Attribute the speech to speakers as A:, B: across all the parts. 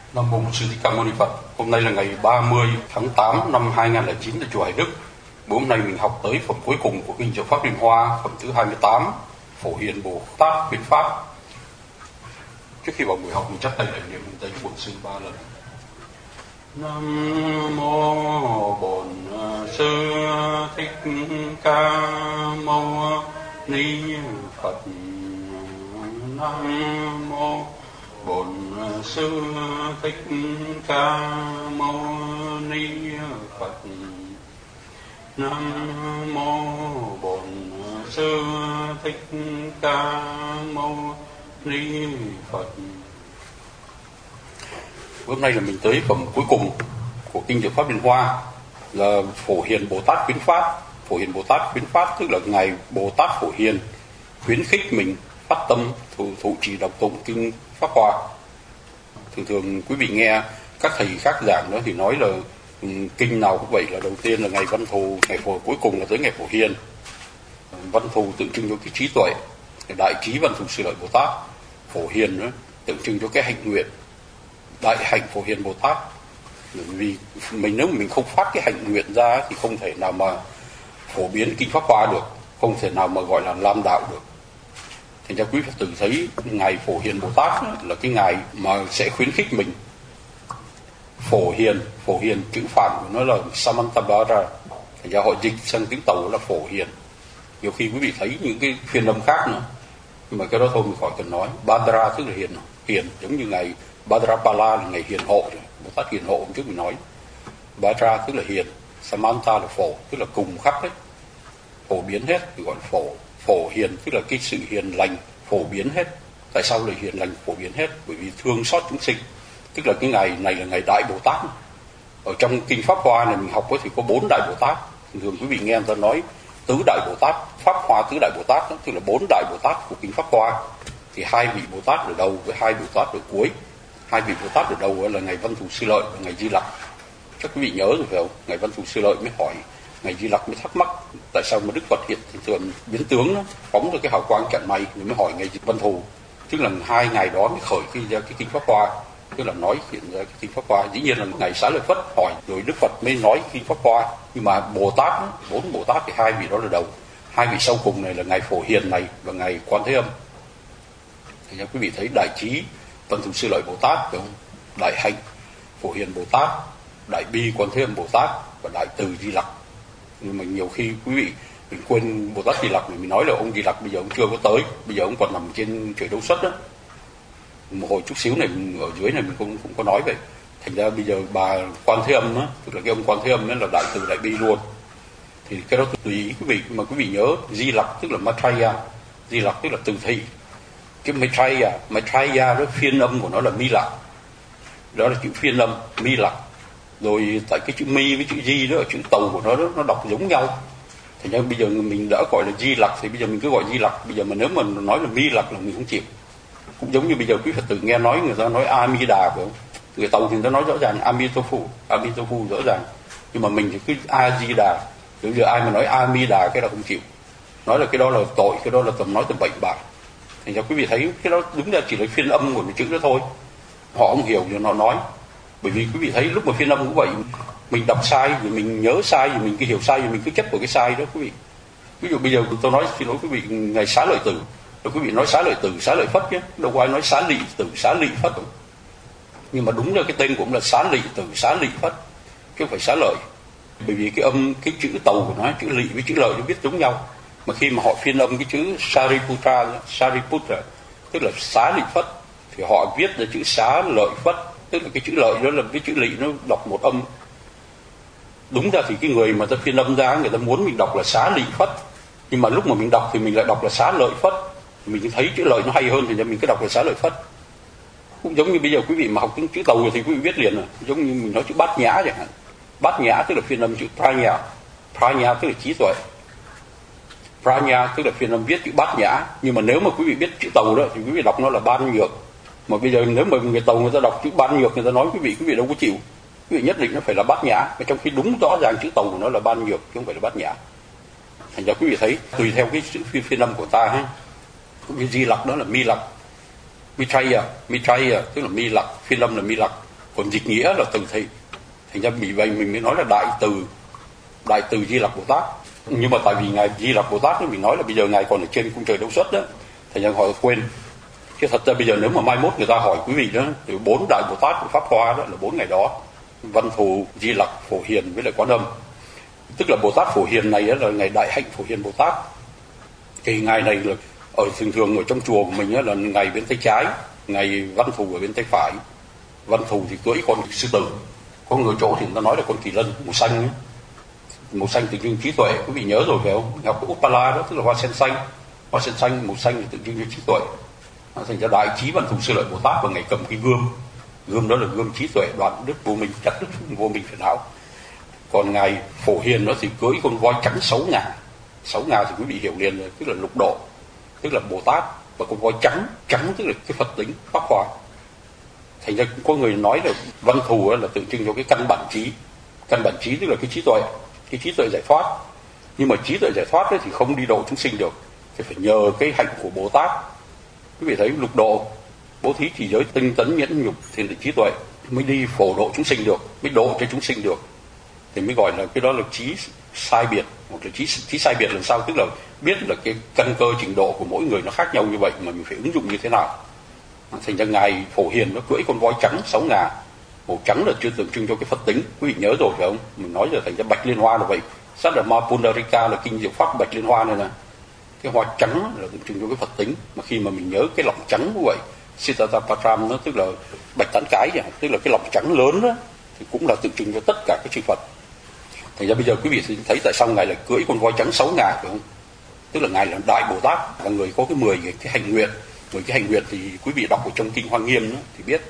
A: Nam mô Sư Thích Ca Mâu Ni Phật. Hôm nay là ngày 30 tháng 8 năm 2009 tại chùa Hải Đức. Hôm nay mình học tới phẩm cuối cùng của kinh Diệu Pháp Liên Hoa, phẩm thứ 28, Phổ Hiền Bồ Tát Khuyến Pháp. Trước khi vào buổi học mình chắp tay lại niệm tới Bổn Sư 3 lần. Nam mô Bổn Sư Thích Ca Mâu Ni Phật. Nam mô Bổn Sư Thích Ca Mâu Ni Phật. Nam mô Bổn Sư Thích Ca Mâu Ni Phật. Hôm nay là mình tới phẩm cuối cùng của kinh Diệu Pháp Liên Hoa là Phổ Hiền Bồ Tát Khuyến Pháp. Phổ Hiền Bồ Tát Khuyến Pháp tức là ngài Bồ Tát Phổ Hiền khuyến khích mình phát tâm thụ trì đọc tụng kinh Pháp Hoa. Thường quý vị nghe các thầy khác giảng đó thì nói là kinh nào cũng vậy, là đầu tiên là ngày Văn Thù, ngày Phổ cuối cùng là tới ngày Phổ Hiền. Văn Thù tượng trưng cho cái trí tuệ, đại trí Văn Thù Sư Lợi Bồ Tát. Phổ Hiền đó tượng trưng cho cái hạnh nguyện, đại hạnh Phổ Hiền Bồ Tát. Vì nếu mình không phát cái hạnh nguyện ra thì không thể nào mà phổ biến kinh Pháp Hoa được, không thể nào mà gọi là làm đạo được. Thành ra quý Phật tử thấy ngài Phổ Hiền Bồ Tát là cái ngài mà sẽ khuyến khích mình. Phổ Hiền chữ Phạn của nó là Samantabhadra, thành ra họ dịch sang tiếng Tàu là Phổ Hiền. Nhiều khi quý vị thấy những cái phiên âm khác nữa, nhưng mà cái đó thôi mình khỏi cần nói. Bhadra tức là hiền, giống như ngài Bhadrapala là ngày hiền hộ, Bồ Tát hiền hộ hôm trước mình nói. Bhadra tức là hiền, Samanta là phổ, tức là cùng khắp đấy, phổ biến hết thì gọi là phổ. Phổ hiền tức là cái sự hiền lành phổ biến hết. Tại sao lại hiền lành phổ biến hết? Bởi vì thương xót chúng sinh. Tức là cái ngày này là ngày Đại Bồ Tát. Ở trong kinh Pháp Hoa này mình học thì có 4 Đại Bồ Tát. Thường quý vị nghe người ta nói tứ Đại Bồ Tát, Pháp Hoa tứ Đại Bồ Tát đó, tức là 4 Đại Bồ Tát của kinh Pháp Hoa. Thì 2 vị Bồ Tát ở đầu với 2 Bồ Tát ở cuối. 2 vị Bồ Tát ở đầu là ngày Văn Thù Sư Lợi và ngày Di Lặc. Chắc quý vị nhớ rồi phải không? Ngày Văn Thù Sư Lợi mới hỏi, ngày Di Lặc mới thắc mắc tại sao mà Đức Phật hiện thường biến tướng đó, phóng ra cái hào quang cạn mây, rồi mới hỏi ngày Văn Thù. Tức là 2 ngày đó mới khởi ra cái kinh Pháp Hoa, tức là nói hiện ra cái kinh Pháp Hoa. Dĩ nhiên là ngày Xá Lợi Phất hỏi rồi Đức Phật mới nói kinh Pháp Hoa. Nhưng mà Bồ Tát, 4 Bồ Tát thì 2 vị đó là đầu. 2 vị sau cùng này là ngày Phổ Hiền này và ngày Quan Thế Âm. Thì quý vị thấy đại trí Văn Thù Sư Lợi Bồ Tát, đúng không? Đại hạnh Phổ Hiền Bồ Tát, đại bi Quan Thế Âm Bồ Tát và đại từ Di Lặc. Nhưng mà nhiều khi quý vị mình quên Bồ Tát Di Lặc, mình nói là ông Di Lặc bây giờ ông chưa có tới, bây giờ ông còn nằm trên trời Đâu Xuất đó. Một hồi chút xíu này ở dưới này mình cũng có nói vậy. Thành ra bây giờ bà Quan Thế Âm đó, tức là cái ông Quan Thế Âm đó là đại từ đại bi luôn. Thì cái đó tùy ý quý vị, mà quý vị nhớ Di Lặc tức là Maitreya, Di Lặc tức là từ thị. Cái Maitreya đó phiên âm của nó là Mi Lặc, đó là chữ phiên âm Mi Lặc. Rồi tại cái chữ Mi với chữ Di đó, chữ Tàu của nó đọc giống nhau. Thành ra bây giờ mình đã gọi là Di Lặc thì bây giờ mình cứ gọi Di Lặc. Bây giờ mà nếu mà nói là Mi Lặc là mình không chịu. Cũng giống như bây giờ quý Phật tử nghe nói người ta nói Amida phải không? Người Tàu thì người ta nói rõ ràng Amitofu rõ ràng. Nhưng mà mình thì cứ A Di Đà. Bây giờ ai mà nói Amida cái là không chịu. Nói là cái đó là tội, cái đó là tầm nói tầm bệnh bạc. Thành ra quý vị thấy cái đó đúng là chỉ là phiên âm của cái chữ đó thôi. Họ không hiểu thì họ nói. Bởi vì quý vị thấy lúc mà phiên âm cũng vậy, mình đọc sai rồi mình nhớ sai rồi mình cứ hiểu sai rồi mình cứ chấp vào cái sai đó quý vị. Ví dụ bây giờ tôi nói xin lỗi quý vị ngày Xá Lợi Tử, rồi quý vị nói Xá Lợi Tử, Xá Lợi Phất nhé, đâu có ai nói Xá Lị Tử, Xá Lị Phất đâu. Nhưng mà đúng là cái tên cũng là Xá Lị Tử, Xá Lị Phất, chứ không phải Xá Lợi. Bởi vì cái âm, cái chữ Tàu của nó, chữ Lị với chữ Lợi nó viết giống nhau. Mà khi mà họ phiên âm cái chữ Sariputra, tức là Xá Lị Phất, thì họ viết là chữ Xá Lợi Phất, tức là cái chữ Lợi đó là cái chữ Lị nó đọc một âm. Đúng ra thì cái người mà ta phiên âm ra người ta muốn mình đọc là Xá Lị Phất, nhưng mà lúc mà mình đọc thì mình lại đọc là Xá Lợi Phất. Mình thấy chữ Lợi nó hay hơn thì mình cứ đọc là Xá Lợi Phất. Cũng giống như bây giờ quý vị mà học tiếng chữ Tàu thì quý vị viết liền rồi. Giống như mình nói chữ Bát Nhã chẳng hạn. Bát Nhã tức là phiên âm chữ Pranya tức là trí tuệ. Pranya tức là phiên âm viết chữ Bát Nhã. Nhưng mà nếu mà quý vị biết chữ Tàu đó thì quý vị đọc nó là Ban Nhược. Mà bây giờ nếu mà người Tàu người ta đọc chữ Ban Nhược, người ta nói quý vị đâu có chịu. Quý vị nhất định nó phải là Bát Nhã, trong khi đúng rõ ràng chữ Tàu của nó là Ban Nhược chứ không phải là Bát Nhã. Thành ra quý vị thấy tùy theo cái chữ phiên âm của ta ha. Cũng như Di Lặc đó là Mi Lặc, Maitreya tức là Mi Lặc, phiên âm là Mi Lặc. còn dịch nghĩa là từ thị. Thành ra vì vậy mình mới nói là đại từ Di Lặc Bồ Tát. Nhưng mà tại vì ngài Di Lặc Bồ Tát mình nói là bây giờ ngài còn ở trên cung trời Đâu Xuất đó, thành ra họ quên. Chứ thật ra bây giờ nếu mà mai mốt người ta hỏi quý vị đó, thì 4 đại Bồ Tát của Pháp Hoa đó là 4 ngày đó: Văn Thù, Di Lặc, Phổ Hiền với lại Quán Âm. Tức là Bồ Tát Phổ Hiền này là ngày Đại Hạnh Phổ Hiền Bồ Tát. Thì ngày này là thường ở trong chùa của mình là ngày bên tay trái, ngày Văn Thù ở bên tay phải. Văn Thù thì cưỡi con sư tử, có người chỗ thì người ta nói là con kỳ lân màu xanh ấy. Màu xanh tượng trưng trí tuệ, quý vị nhớ rồi phải không? Học cái Upala đó, tức là hoa sen xanh. Hoa sen xanh màu xanh thì tượng trưng cho trí tuệ. Thành ra Đại Trí Văn Thù Sư Lợi Bồ Tát và ngày cầm cái gươm đó là gươm trí tuệ, đoạn đức vô minh, chặt đức vô minh phiền não. Còn ngày Phổ Hiền nó thì cưỡi con voi trắng 6 ngà. 6 ngà thì quý vị hiểu liền rồi, tức là lục độ, tức là Bồ Tát, và con voi trắng tức là cái Phật tính Pháp Hoa. Thành ra có người nói là Văn Thù là tượng trưng cho cái căn bản trí. Căn bản trí tức là cái trí tuệ giải thoát. Nhưng mà trí tuệ giải thoát thì không đi độ chúng sinh được, thì phải nhờ cái hạnh của Bồ Tát. Quý vị thấy lục độ, bố thí trì giới, tinh tấn, nhẫn nhục, thì là trí tuệ mới đi phổ độ chúng sinh được, mới độ cho chúng sinh được, thì mới gọi là cái đó là trí sai biệt. Một là trí sai biệt là sao? Tức là biết là cái căn cơ trình độ của mỗi người nó khác nhau như vậy mà mình phải ứng dụng như thế nào. Thành ra ngài Phổ Hiền nó cưỡi con voi trắng 6 ngà. Màu trắng là chưa tượng trưng cho cái Phật tính, quý vị nhớ rồi phải không? Mình nói rồi, thành ra Bạch Liên Hoa là vậy. Saddharma Pundarika là kinh diệu pháp Bạch Liên Hoa này nè. Cái hoa trắng là tượng trưng cho cái Phật tính, mà khi mà mình nhớ cái lòng trắng như vậy, Siddhartha nó tức là bạch tán cái, tức là cái lòng trắng lớn đó, thì cũng là tượng trưng cho tất cả các chư Phật. Thành ra bây giờ quý vị thấy tại sao ngài lại cưỡi con voi trắng 6 ngà phải không? Tức là ngài là Đại Bồ Tát, là người có cái 10 cái hành nguyện. 10 cái hành nguyện thì quý vị đọc ở trong kinh Hoa Nghiêm đó, thì biết.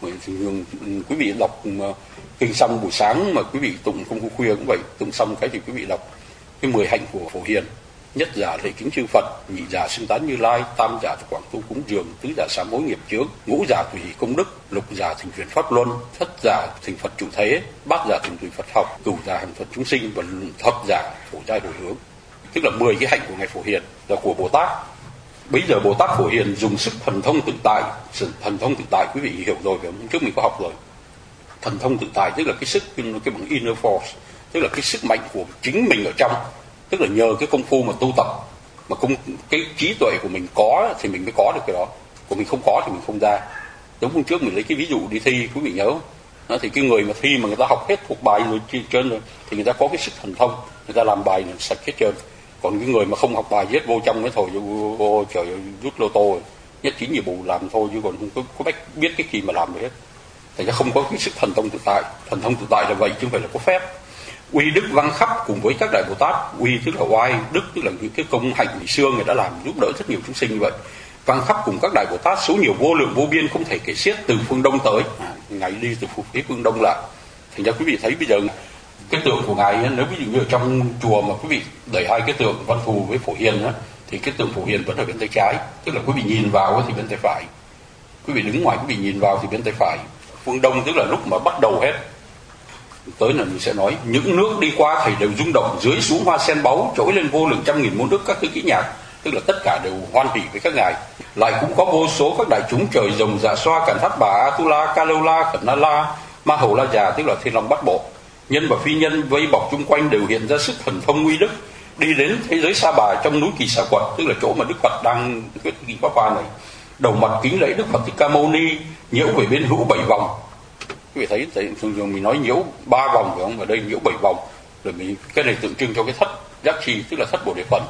A: Quý vị đọc kinh xong buổi sáng mà quý vị tụng công phu khuya cũng vậy, tụng xong cái thì quý vị đọc cái 10 hạnh của Phổ Hiền. Nhất giả lễ kính chư Phật, nhị giả xưng tán Như Lai, tam giả quảng tu cúng dường, tứ giả sám hối nghiệp chướng, ngũ giả tùy hỷ công đức, lục giả thỉnh chuyển pháp luân, thất giả thỉnh Phật trụ thế, bát giả thỉnh tùy Phật học, cửu giả hành Phật chúng sinh, và thập giả phổ trai hồi hướng. Tức là 10 cái hạnh của ngài Phổ Hiền là của Bồ Tát. Bây giờ Bồ Tát Phổ Hiền dùng sức thần thông tự tại. Thần thông tự tại quý vị hiểu rồi phải không? Trước mình có học rồi. Thần thông tự tại tức là cái sức, cái bằng inner force, tức là cái sức mạnh của chính mình ở trong. Tức là nhờ cái công phu mà tu tập, mà cái trí tuệ của mình có thì mình mới có được cái đó, của mình không có thì mình không ra. Giống hôm trước mình lấy cái ví dụ đi thi, quý vị nhớ không? Đó, thì cái người mà thi mà người ta học hết thuộc bài rồi trơn rồi thì người ta có cái sức thần thông, người ta làm bài sạch hết trơn. Còn cái người mà không học bài viết vô trong cái thôi, vô trời ơi, rút lô tô rồi. Nhất chính nhiệm vụ làm thôi, chứ còn không có biết cái gì mà làm được hết. Thành ra không có cái sức thần thông tự tại. Thần thông tự tại là vậy chứ không phải là có phép. Uy đức văng khắp cùng với các đại Bồ Tát. Uy tức là oai, đức tức là những cái công hạnh ngày xưa người đã làm giúp đỡ rất nhiều chúng sinh như vậy. Văng khắp cùng các đại Bồ Tát số nhiều vô lượng vô biên không thể kể xiết, từ phương Đông tới. Ngài đi từ phía phương Đông lại. Thành ra quý vị thấy bây giờ cái tượng của ngài, nếu ví dụ như ở trong chùa mà quý vị đẩy hai cái tượng Văn Thù với Phổ Hiền á, thì cái tượng Phổ Hiền vẫn ở bên tay trái, tức là quý vị nhìn vào thì bên tay phải, quý vị đứng ngoài quý vị nhìn vào thì bên tay phải. Phương Đông tức là lúc mà bắt đầu hết. Tới là mình sẽ nói những nước đi qua thầy đều rung động, dưới xuống hoa sen báu, trỗi lên vô lượng trăm nghìn môn đức các thứ kỹ nhạc, tức là tất cả đều hoan hỷ với các ngài. Lại cũng có vô số các đại chúng trời rồng dạ xoa, cản thắt bà, Atula, Kalula, Khẩn Na La, Ma Hầu La Già, tức là thiên long bát bộ, nhân và phi nhân vây bọc chung quanh đều hiện ra sức thần thông uy đức, đi đến thế giới Sa Bà trong núi Kỳ Xà Quật, tức là chỗ mà Đức Phật đang thuyết kinh Pháp Hoa này. Đầu mặt kính lễ Đức Phật Thích Ca Mâu Ni, nhiễu về bên hữu 7 vòng. Quý vị thấy thường thường mình nói nhiễu 3 vòng phải không? Ở đây nhiễu 7 vòng. Rồi cái này tượng trưng cho cái thất giác chi, tức là thất Bồ Đề Phần.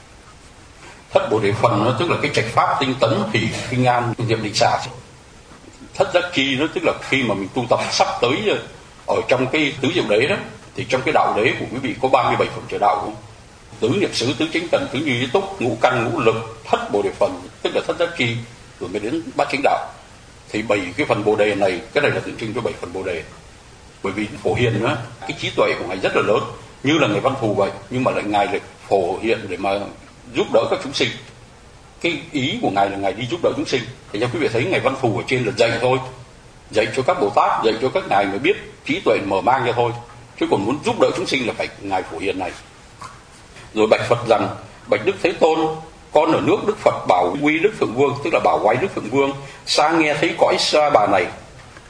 A: Thất Bồ Đề Phần nó tức là cái trạch pháp tinh tấn, hỷ, kinh an, diệm định xả. Thất giác chi nó tức là khi mà mình tu tập sắp tới ở trong cái tứ diệu đế đó, thì trong cái đạo đế của quý vị có 37 phẩm trợ đạo không? Tứ niệm xứ, tứ chánh cần, tứ như ý túc, ngũ căn, ngũ lực, thất Bồ Đề Phần, tức là thất giác chi, rồi mới đến bát chánh đạo. Thì 7 cái phần Bồ Đề này, cái này là tượng trưng cho 7 phần Bồ Đề. Bởi vì Phổ Hiền á, cái trí tuệ của ngài rất là lớn, như là ngài Văn Thù vậy, nhưng mà lại ngài lại phổ hiện để mà giúp đỡ các chúng sinh. Cái ý của ngài là ngài đi giúp đỡ chúng sinh. Thì cho quý vị thấy ngài Văn Thù ở trên là dạy thôi, dạy cho các Bồ Tát, dạy cho các ngài mới biết trí tuệ mở mang ra thôi. Chứ còn muốn giúp đỡ chúng sinh là phải ngài Phổ Hiền này. Rồi bạch Phật rằng: bạch Đức Thế Tôn, con ở nước Đức Phật Bảo Uy Đức Phượng Vương, tức là Bảo Quái Đức Phượng Vương, xa nghe thấy cõi Sa Bà này.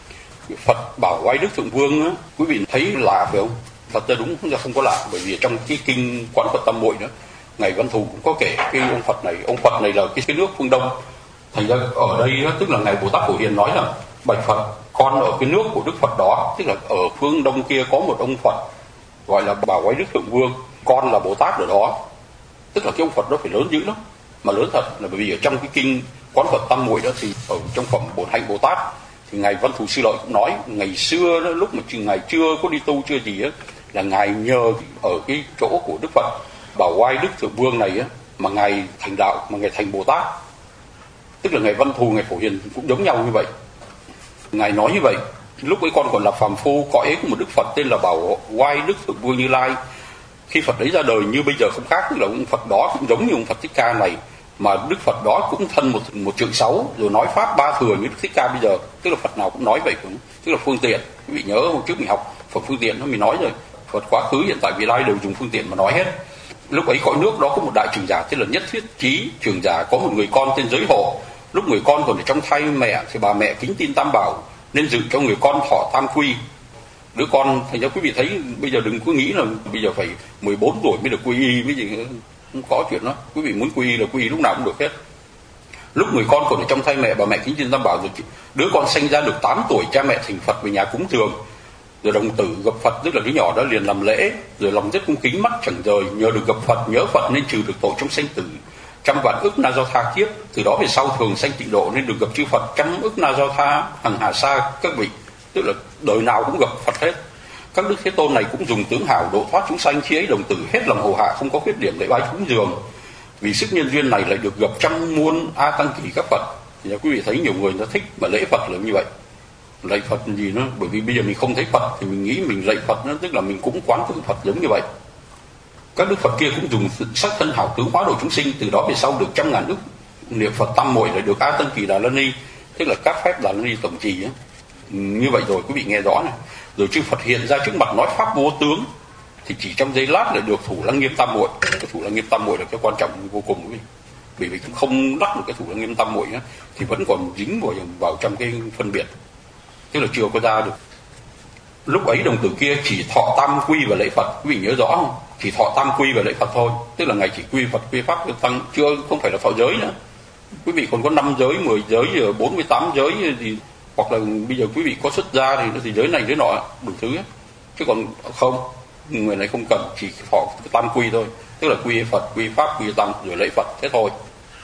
A: Phật bảo oai đức thượng vương á, quý vị thấy lạ phải không? Thật ra đúng là không có lạ, bởi vì trong cái kinh Quán Phật Tam Muội đó, ngài Văn Thù cũng có kể cái ông Phật này là cái nước phương Đông. Thành ra ở đây đó, tức là ngài Bồ Tát Phổ Hiền nói là bạch Phật, con ở cái nước của Đức Phật đó, tức là ở phương Đông kia có một ông Phật gọi là bảo oai đức thượng vương, con là Bồ Tát ở đó. Tức là cái ông Phật đó phải lớn dữ lắm, mà lớn thật là bởi vì ở trong cái kinh Quán Phật Tam Muội đó thì ở trong phẩm Bổn Hạnh Bồ Tát thì ngài Văn Thù Sư Lợi cũng nói ngày xưa đó, lúc mà ngài chưa có đi tu chưa gì á, là ngài nhờ ở cái chỗ của Đức Phật bảo oai đức thượng vương này á mà ngài thành đạo, mà ngài thành Bồ Tát. Tức là ngài Văn Thù, ngài Phổ Hiền cũng giống nhau như vậy. Ngài nói như vậy, lúc ấy con còn là phàm phu, cõi ấy có một Đức Phật tên là bảo oai đức thượng vương Như Lai. Khi Phật ấy ra đời như bây giờ không khác, tức là ông Phật đó cũng giống như ông Phật Thích Ca này, mà Đức Phật đó cũng thân một trượng sáu, rồi nói pháp ba thừa như Đức Thích Ca bây giờ. Tức là Phật nào cũng nói vậy, tức là phương tiện. Quý vị nhớ hôm trước mình học Phật phương tiện, mình nói rồi, Phật quá khứ hiện tại vị lai đều dùng phương tiện mà nói hết. Lúc ấy cõi nước đó có một đại trưởng giả tên là Nhất Thiết Chí trưởng giả, có một người con tên Giới Hộ. Lúc người con còn ở trong thai mẹ thì bà mẹ kính tin Tam Bảo nên dự cho người con thọ tam quy. Đứa con, thành ra quý vị thấy bây giờ đừng có nghĩ là bây giờ phải 14 tuổi mới được quy y mới gì, không có chuyện đó. Quý vị muốn quy y là quy y lúc nào cũng được hết. Lúc người con còn ở trong thai mẹ, bà mẹ kính tin Tam Bảo, rồi đứa con sinh ra được 8 tuổi, cha mẹ thỉnh Phật về nhà cúng dường. Rồi đồng tử gặp Phật, tức là đứa nhỏ đó liền làm lễ, rồi lòng rất cung kính, mắt chẳng rời, nhờ được gặp Phật, nhớ Phật nên trừ được tội trong sanh tử. 100 vạn ức na do tha kiếp, từ đó về sau thường sanh tịnh độ nên được gặp chư Phật 100 ức na do tha hằng hà sa các vị. Tức là đời nào cũng gặp Phật hết. Các đức Thế Tôn này cũng dùng tướng hảo độ thoát chúng sanh, khi ấy đồng tử hết lòng hầu hạ, không có khuyết điểm để bái cúng dường. Vì sức nhân duyên này lại được gặp trăm muôn a tăng kỳ các Phật. Thì quý vị thấy nhiều người nó thích mà lễ Phật là như vậy. Lạy Phật gì nữa, bởi vì bây giờ mình không thấy Phật thì mình nghĩ mình lạy Phật, nó tức là mình cũng quán tưởng Phật giống như vậy. Các đức Phật kia cũng dùng sắc thân hảo tướng hóa độ chúng sinh, từ đó về sau được 100.000 ức niệm Phật tam muội, lại được a tăng kỳ Đà La Ni, tức là các phép Đà La Ni tổng trì ấy. Như vậy rồi quý vị nghe rõ này. Rồi chư Phật hiện ra trước mặt nói pháp vô tướng, thì chỉ trong giây lát lại được thủ lăng nghiêm tam muội. Cái thủ lăng nghiêm tam muội là cái quan trọng vô cùng quý vị. Bởi vì không đắc được cái thủ lăng nghiêm tam muội thì vẫn còn dính vào trong cái phân biệt, tức là chưa có ra được. Lúc ấy đồng tử kia chỉ thọ tam quy và lễ Phật, quý vị nhớ rõ không? Chỉ thọ tam quy và lễ Phật thôi, tức là ngài chỉ quy Phật quy pháp quy tăng, chưa không phải là thọ giới nữa. Quý vị còn có 5 giới, 10 giới, 48 giới gì, hoặc là bây giờ quý vị có xuất gia thì giới này giới nọ đủ thứ ấy. Chứ còn không, người này không cần, chỉ thọ tam quy thôi, tức là quy Phật, quy pháp, quy tăng rồi lễ Phật thế thôi.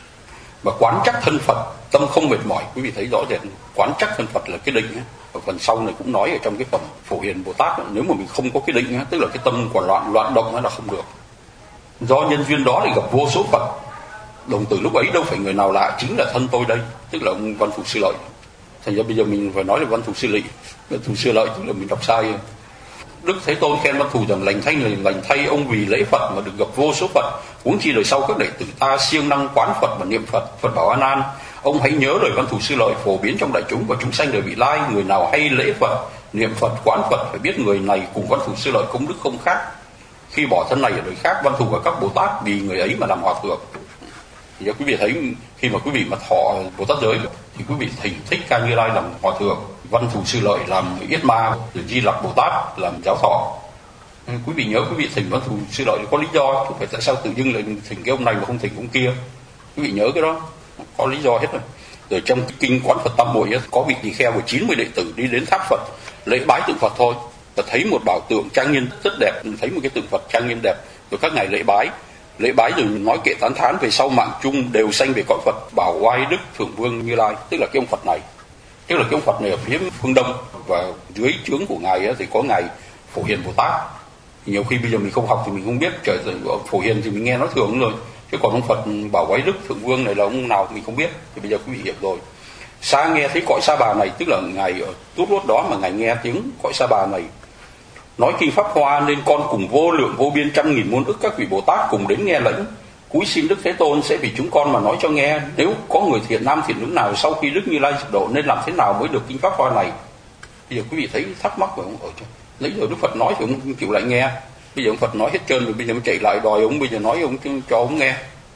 A: Và quán chắc thân Phật, tâm không mệt mỏi. Quý vị thấy rõ rệt quán chắc thân Phật là cái định ấy. Ở phần sau này cũng nói ở trong cái phẩm Phổ Hiền Bồ Tát, nếu mà mình không có cái định ấy, tức là cái tâm còn loạn động ấy là không được. Do nhân duyên đó thì gặp vô số Phật. Đồng tử lúc ấy đâu phải người nào lạ, chính là thân tôi đây, tức là ông Văn Thù Sư Lợi. Thành ra bây giờ mình phải nói là Văn Thù Sư Lợi, Văn Thù Sư Lợi tức là mình đọc sai. Đức Thế Tôn khen Văn Thù rằng lành thay ông vì lễ Phật mà được gặp vô số Phật, huống chi đời sau các đệ tử ta siêng năng quán Phật và niệm Phật. Phật bảo A Nan, ông hãy nhớ lời Văn Thù Sư Lợi phổ biến trong đại chúng và chúng sanh đời vị lai, người nào hay lễ Phật, niệm Phật, quán Phật phải biết người này cùng Văn Thù Sư Lợi công đức không khác. Khi bỏ thân này ở đời khác, Văn Thù và các Bồ Tát vì người ấy mà làm hòa thượng. Thì quý vị thấy khi mà quý vị mà thọ Bồ Tát giới thì quý vị thỉnh Thích Ca Như Lai làm hòa thượng, Văn Thù Sư Lợi làm Yết Ma, rồi Di Lặc Bồ Tát làm giáo thọ. Quý vị nhớ quý vị thỉnh Văn Thù Sư Lợi có lý do, chứ phải tại sao tự dưng lại thỉnh cái ông này mà không thỉnh ông kia. Quý vị nhớ cái đó có lý do hết rồi. Rồi trong kinh Quán Phật Tam Muội có vị tỳ kheo và 90 đệ tử đi đến tháp Phật lễ bái tượng Phật thôi, và thấy một bảo tượng trang nghiêm rất đẹp, thấy một cái tượng Phật trang nghiêm đẹp, rồi các ngài lễ bái rồi nói kệ tán thán về sau mạng chung đều sanh về cõi Phật bảo oai đức thượng vương Như Lai, tức là cái ông Phật này. Tức là cái ông Phật này ở phía phương Đông, và dưới trướng của ngài thì có ngài Phổ Hiền Bồ Tát. Nhiều khi bây giờ mình không học thì mình không biết, trời Phổ Hiền thì mình nghe nói thường rồi, chứ còn ông Phật bảo oai đức thượng vương này là ông nào thì mình không biết. Thì bây giờ quý vị hiểu rồi. Xa nghe thấy cõi Sa Bà này, tức là ngài ở Tút Lốt đó mà ngài nghe tiếng cõi Sa Bà này nói kinh pháp hoa, nên con cùng vô lượng vô biên 100.000 muôn ức các vị Bồ Tát cùng đến nghe lệnh. Cúi xin Đức Thế Tôn sẽ vì chúng con mà nói cho nghe, nếu có người thiện nam thiện nữ nào sau khi Đức Như Lai diệt độ nên làm thế nào mới được kinh pháp hoa này. Bây giờ quý vị thấy thắc mắc phải không? Nãy giờ Đức Phật nói thì ông chịu lại nghe, bây giờ ông Phật nói hết trơn rồi, bây giờ mới chạy lại đòi ông bây giờ nói ông cho ông nghe,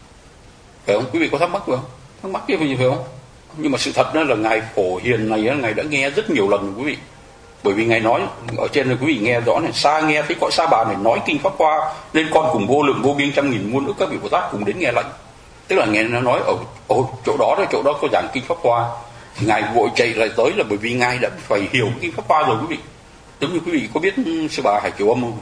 A: phải không? Quý vị có thắc mắc không? Thắc mắc cái gì phải không? Nhưng mà sự thật đó là ngài Phổ Hiền này ngài đã nghe rất nhiều lần quý vị. Bởi vì Ngài nói ở trên này quý vị nghe rõ này, xa nghe thấy cõi Sa Bà này nói kinh Pháp Hoa, nên con cùng vô lượng vô biên trăm nghìn muôn ức các vị Bồ Tát cùng đến nghe lệnh. Tức là Ngài nó nói ở chỗ đó có giảng kinh Pháp Hoa, thì Ngài vội chạy lại tới là bởi vì Ngài đã phải hiểu kinh Pháp Hoa rồi quý vị. Giống như quý vị có biết sư bà Hải Triều Âm không?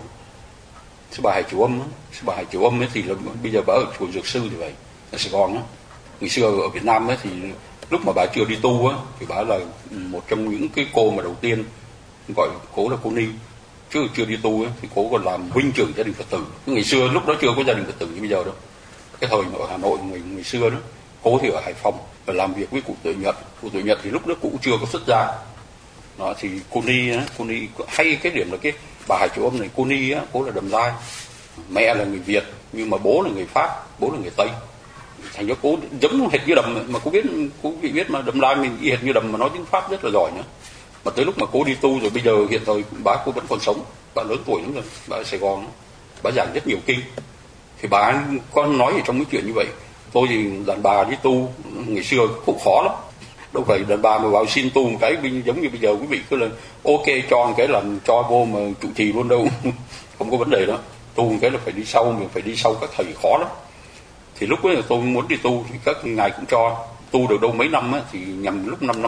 A: Sư bà Hải Triều Âm ấy thì là bây giờ bà ở chùa Dược Sư thì vậy, ở Sài Gòn á. Ngày xưa ở Việt Nam ấy thì lúc mà bà chưa đi tu á thì bà là một trong những cái cô mà đầu tiên, gọi cố là cô Ni, chứ chưa đi tu ấy, thì cố còn làm huynh trưởng gia đình Phật tử. Ngày xưa lúc đó chưa có gia đình Phật tử như bây giờ đâu. Cái thời mà ở Hà Nội ngày xưa đó, cố thì ở Hải Phòng và làm việc với cụ Tuệ Nhật thì lúc đó cụ chưa có xuất gia. Đó thì cô Ni hay cái điểm là cái bà Hải Triều Âm này, cô Ni á, cố là Đầm Lai, mẹ là người Việt nhưng mà bố là người Pháp, bố là người Tây, thành ra cố giống hệt như Đầm. Mà cô vị biết mà Đầm Lai mình y hệt như Đầm mà nói tiếng Pháp rất là giỏi nữa. Mà tới lúc mà cô đi tu rồi, bây giờ hiện thời cô vẫn còn sống, bà lớn tuổi lắm rồi, bà ở Sài Gòn, bà giảng rất nhiều kinh. Thì bà con nói ở trong cái chuyện như vậy, tôi thì đàn bà đi tu ngày xưa cũng khó lắm, đâu phải đàn bà mà vào xin tu một cái giống như bây giờ quý vị cứ là ok cho một cái làm cho vô mà trụ trì luôn đâu. Không có vấn đề đó. Tu một cái là phải đi sâu, mình phải đi sâu các thầy khó lắm. Thì lúc ấy là tôi muốn đi tu thì các ngài cũng cho tu được đâu mấy năm á, thì nhằm lúc năm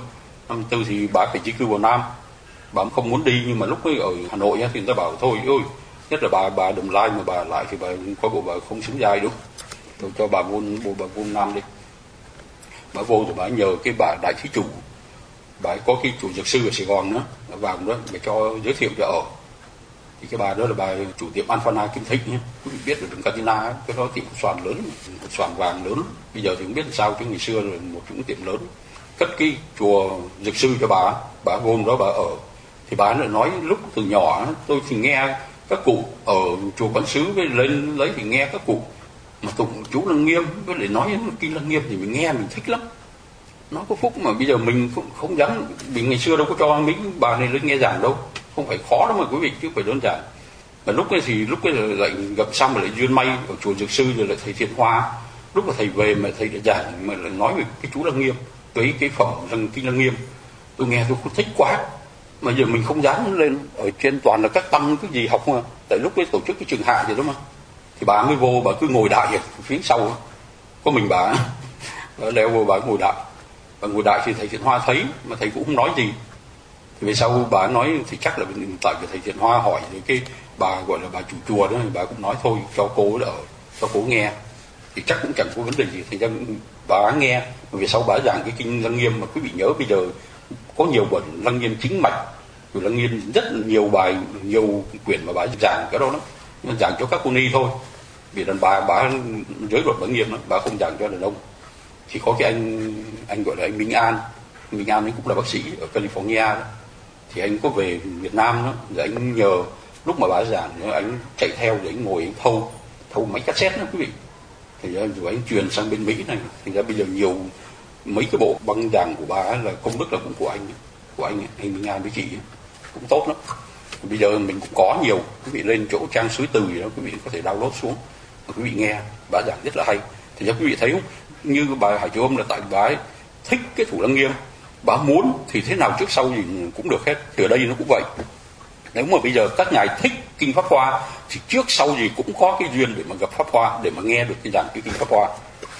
A: 54 thì bà phải di cư vào Nam, bà không muốn đi. Nhưng mà lúc ấy ở Hà Nội á, thì người ta bảo thôi ơi, nhất là bà Đầm Lai mà bà lại thì bà có bộ bà không xứng dài đúng, tôi cho bà vô Nam đi. Bà vô rồi bà nhờ cái bà đại thí chủ, bà có cái chùa Dược Sư ở Sài Gòn nữa, bà vào đó để cho giới thiệu cho ở. Thì cái bà đó là bà chủ tiệm Alphana Kim Thịnh nhé, quý vị biết ở đường Catina, cái đó tiệm xoàn lớn, xoàn vàng lớn. Bây giờ thì không biết sao, chứ ngày xưa là một những tiệm lớn. Cất cái chùa Dược Sư cho bà vô đó bà ở. Thì bà lại nói lúc từ nhỏ tôi thì nghe các cụ ở chùa Quán Sứ với lên lấy thì nghe các cụ mà tụng chú Lăng Nghiêm với lại nói kinh Lăng Nghiêm thì mình nghe mình thích lắm, nó có phúc. Mà bây giờ mình cũng không dám, vì ngày xưa đâu có cho mấy bà này lên nghe giảng đâu, không phải khó đâu mà quý vị, chứ phải đơn giản. Và lúc ấy lại gặp xong rồi lại duyên may ở chùa Dược Sư, rồi lại thầy Thiện Hoa, lúc mà thầy về mà thầy đã giảng mà lại nói về cái chú Lăng Nghiêm, cái phẩm kinh Lăng Nghiêm, tôi nghe tôi thích quá. Mà giờ mình không dám lên, ở trên toàn là các tăng cái gì học mà. Tại lúc ấy tổ chức cái trường hạ vậy đó mà, thì bà mới vô, bà cứ ngồi đại ở phía sau, có mình bà leo vô, bà ngồi đại thì thầy Thiện Hoa thấy mà thầy cũng không nói gì. Thì về sau bà nói thì chắc là tại vì thầy Thiện Hoa hỏi rồi cái bà gọi là bà chủ chùa đó, bà cũng nói thôi cho cô ở, cho cô nghe, thì chắc cũng chẳng có vấn đề gì. Thì ra bà nghe. Về sau bà giảng cái kinh Lăng Nghiêm, mà quý vị nhớ bây giờ có nhiều quyển Lăng Nghiêm chính mạch, rồi Lăng Nghiêm rất nhiều bài, nhiều quyển mà bà giảng cái đó lắm, nhưng giảng cho các cô ni thôi. Vì đàn bà giới luật Lăng Nghiêm lắm, bà không giảng cho đàn ông. Thì có cái anh gọi là anh Minh An ấy cũng là bác sĩ ở California đó. Thì anh có về Việt Nam đó, rồi anh nhờ lúc mà bà giảng anh chạy theo để anh ngồi anh thâu máy cassette đó quý vị. Thì rồi anh truyền sang bên Mỹ này, thì ra bây giờ nhiều mấy cái bộ băng giảng của bà là công đức là cũng của anh Minh An với chị ấy, cũng tốt lắm. Bây giờ mình cũng có nhiều, quý vị lên chỗ trang Suối Từ gì đó, quý vị có thể download xuống và quý vị nghe, bà giảng rất là hay. Thì quý vị thấy không, như bà Hải Triều Âm là tại bà ấy thích cái thủ Lăng Nghiêm, bà muốn thì thế nào trước sau gì cũng được hết. Từ đây nó cũng vậy. Nếu mà bây giờ các ngài thích kinh Pháp Hoa thì trước sau gì cũng có cái duyên để mà gặp Pháp Hoa, để mà nghe được cái giảng cái kinh Pháp Hoa.